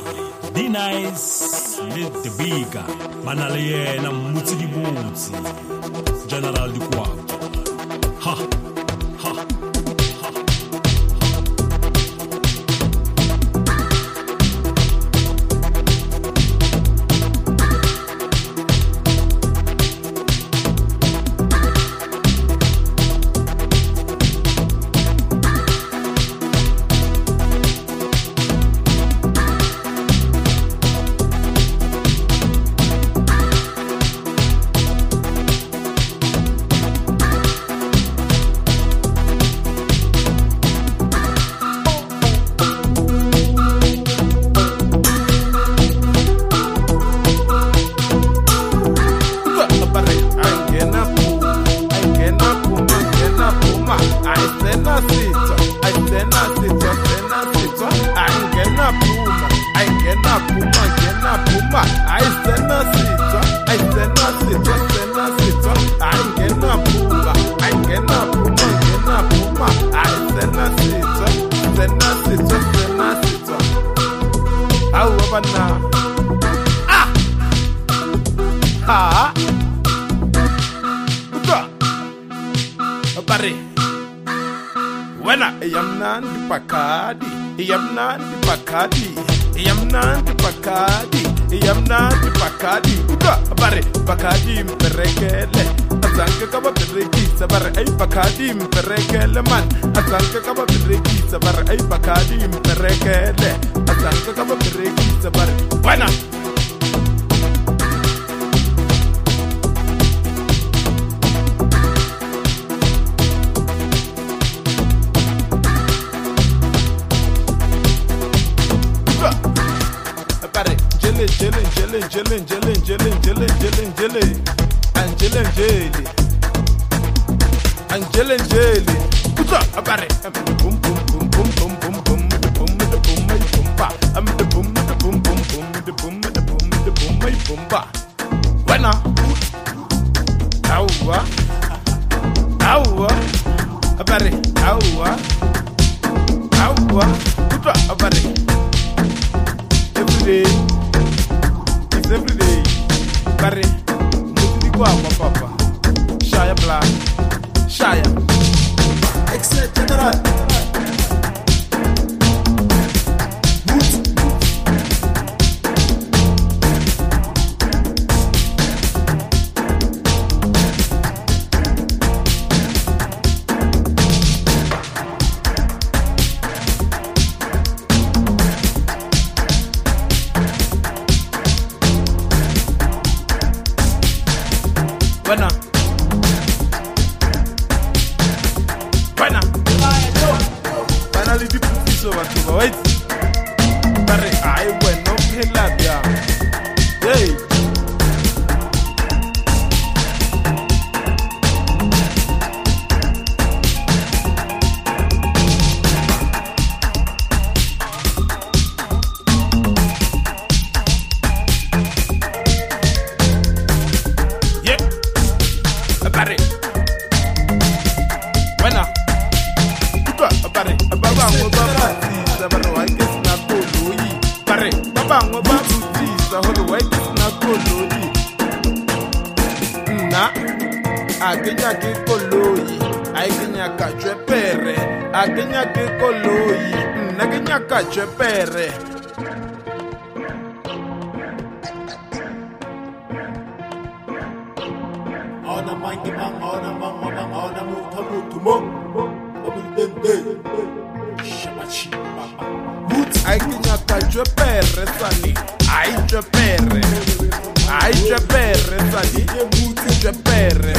D-Nice, Let the Biga, Manaliena Muti di Boots, General di Quarto. Ha! Pakadi, Bare Bakadi Mperekele Azanke Kaba Berekisa Bare Ay Bakadi Mperekele man Azanke Kaba Berekisa Bare Ay Bakadi Mperekele Azanke Kaba Berekisa Bare Buena Angele Kuta abare boom boom boom boom boom boom boom the boom the boom my boom ba am the boom the boom boom boom the boom the boom the boom my boom ba Buena Awa abare Awa Kuta abare Every day Barry Mutiko papa Shaya Black Shaya Excellent General Finally the police over to wait. Barry I went no Helabia. Hey. Barry. Buena. Barry. Baba ngobaba tisa baro waikes na koloi. Barry. Baba ngobaba tisa holo waikes na koloi. Na. Agenya ke koloi. Agenya ka chepere. Agenya ke koloi. Agenya ka chepere. Ona mangi mang ona mutumo obidende shabachi baba Ai kinyaka chepere sani ai chepere sani chepere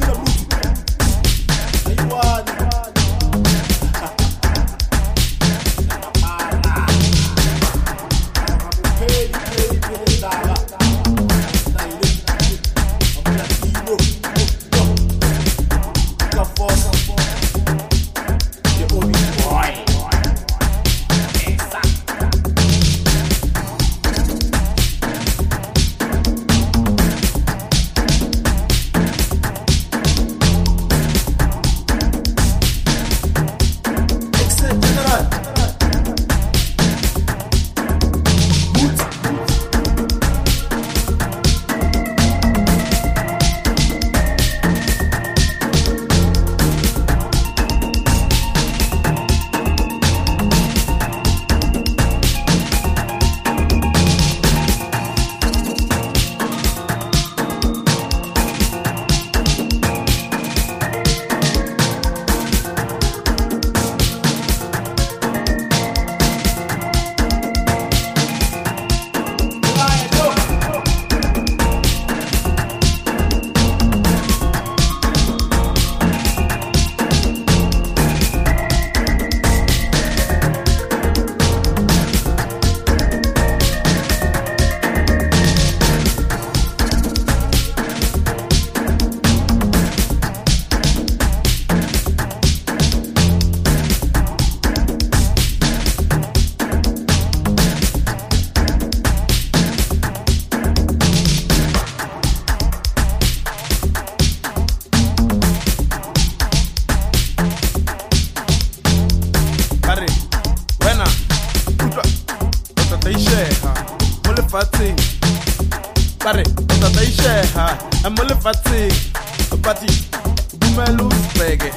Barry, tata isheha, amole fati, pati, gumelu uspege,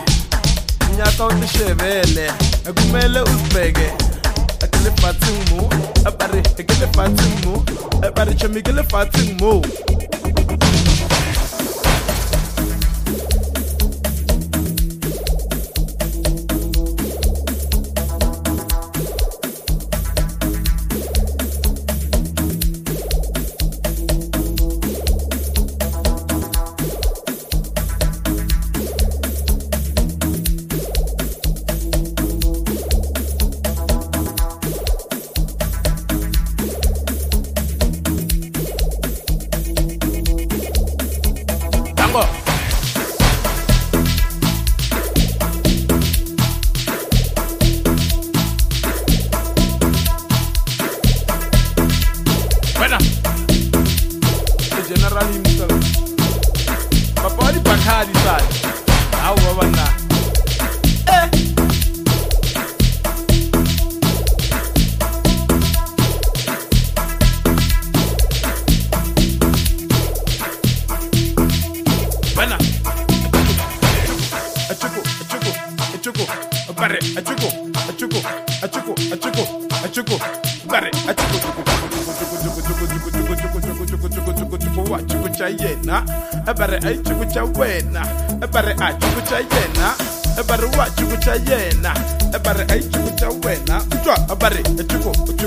nyaka utishevele, gumele uspege, akele fati mu, Barry, akele fati mu, Barry chemikele fati mu. Bueno, el general himself. Papa di Bacardi side. How over now? Bueno, yena ebare ay chuku cha wena ebare a chuku cha yena ebare wa chuku cha yena ebare ay chuku cha wena utwa ebare chuku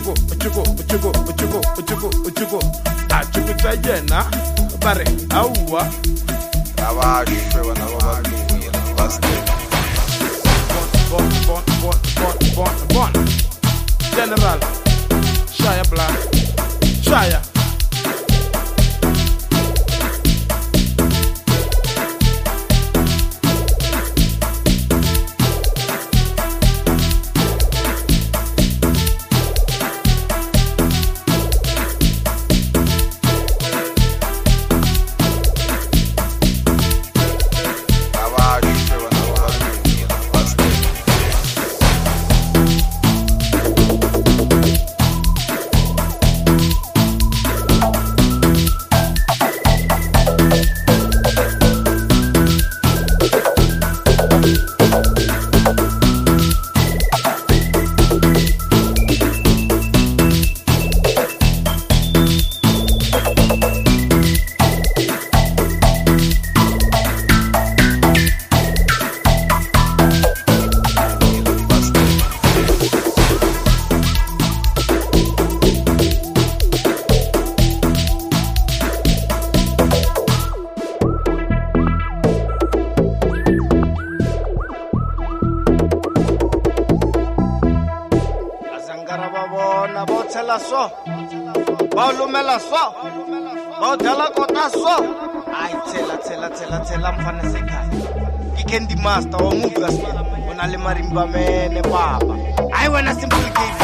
a chuku cha yena ebare awwa abashwe wana babaluye baste bon General Shaya Black Shaya so ba lumela so ba dala kota so ai tela mfana sekhaya ke Candy Master wa movie asina ona le marimba mene baba ai wena simple game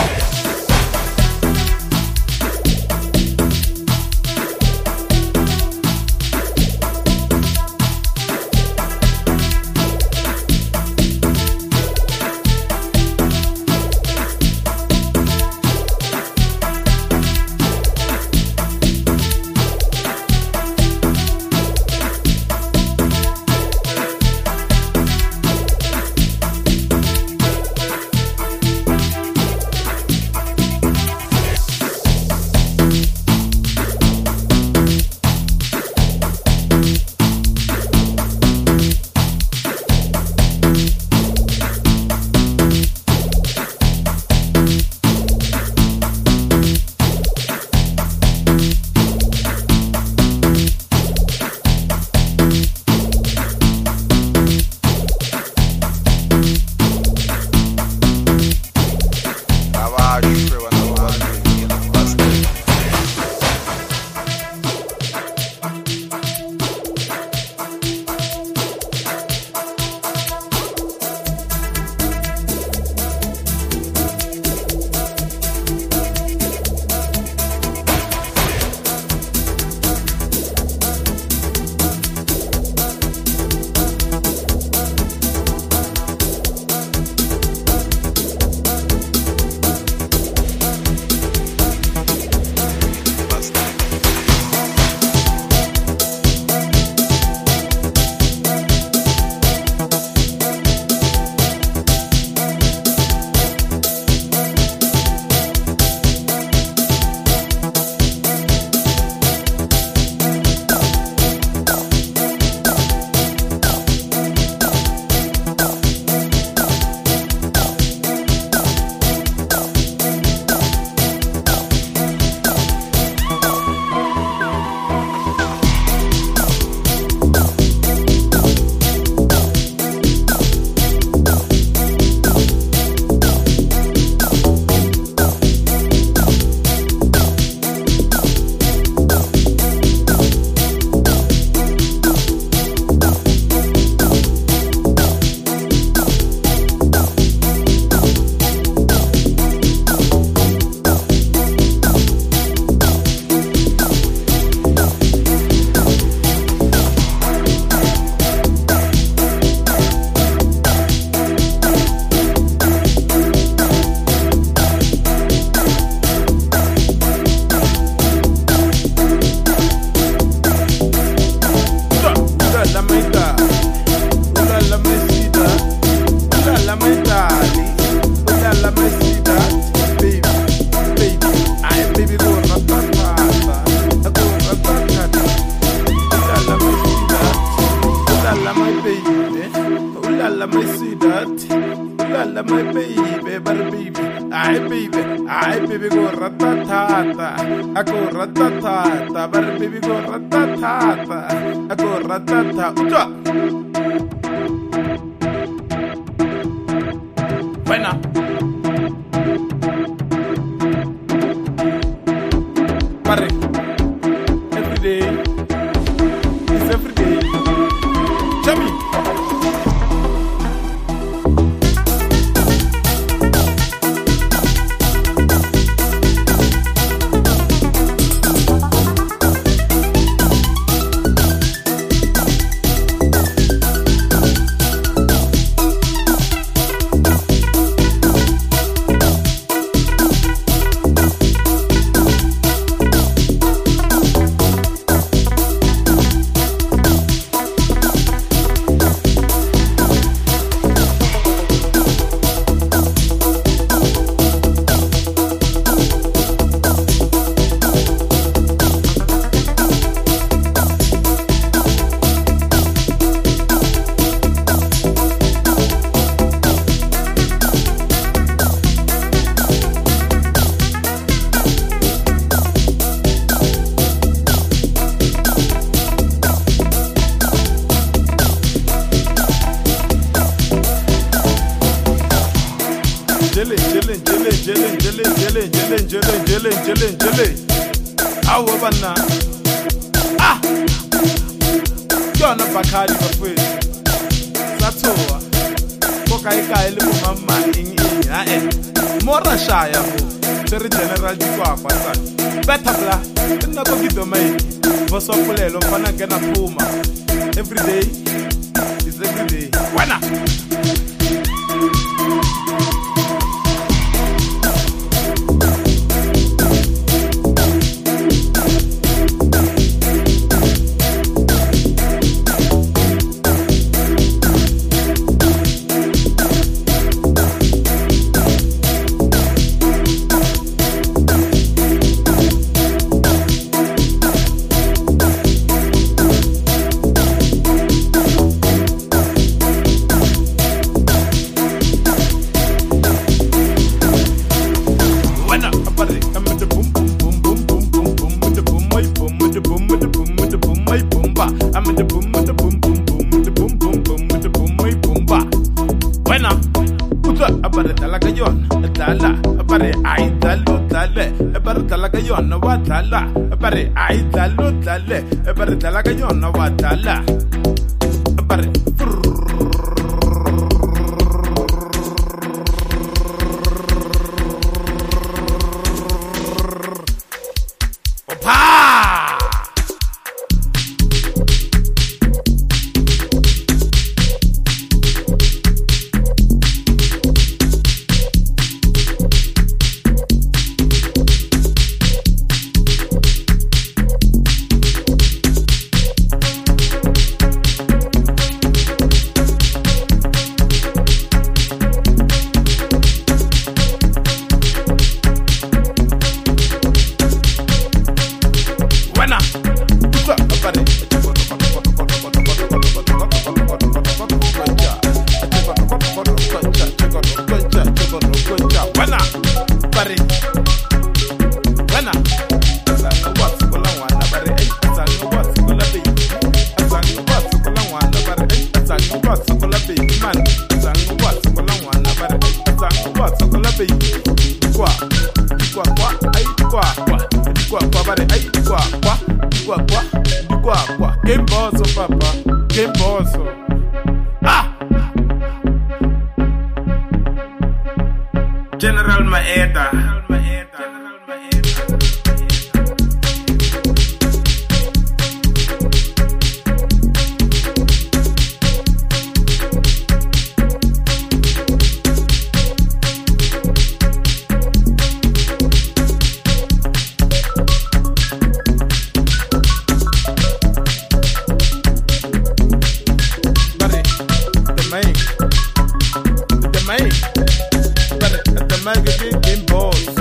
Lala, my sweetheart. Lala, my baby, but baby. Aye, baby, go ratatata. I go ratatata, but baby, go ratatata. I go ratata. Buena. Pare. Every day. It's every day. Chubby. Jelly. Awo bana. Ah. Yona bakali bafwe. Sathowa. Boka ikaele mo mama ing Mora shaya ho. Tsere general dikwakwa tsa. Bethabla. Nna go gido mai. Bosopolelo fana ngena phuma. Every day is every day. Wena. Pare ai dalo dale pare dala kayona wa dala pare General Maeda. The mic, game balls.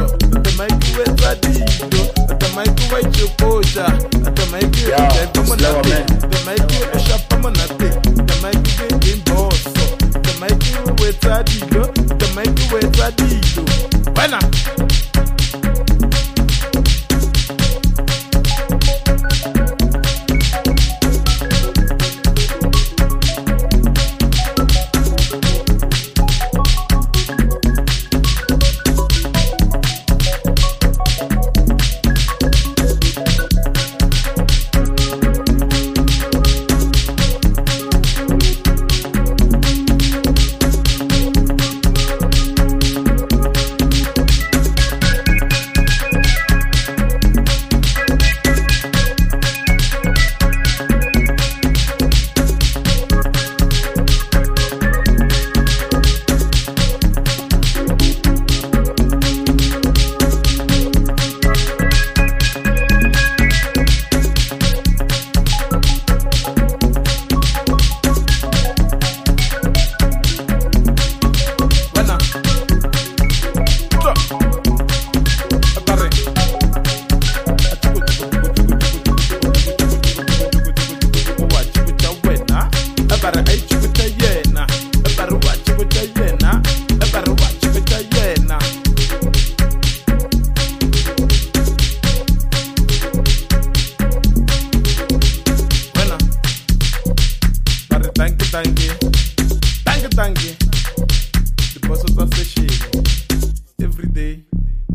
Ebare ai chikuta yena. Ebare wa chikuta yena. Ebare wa chikuta yena. Bueno. Bare thank you. Thank you. The boss of the session. Every day.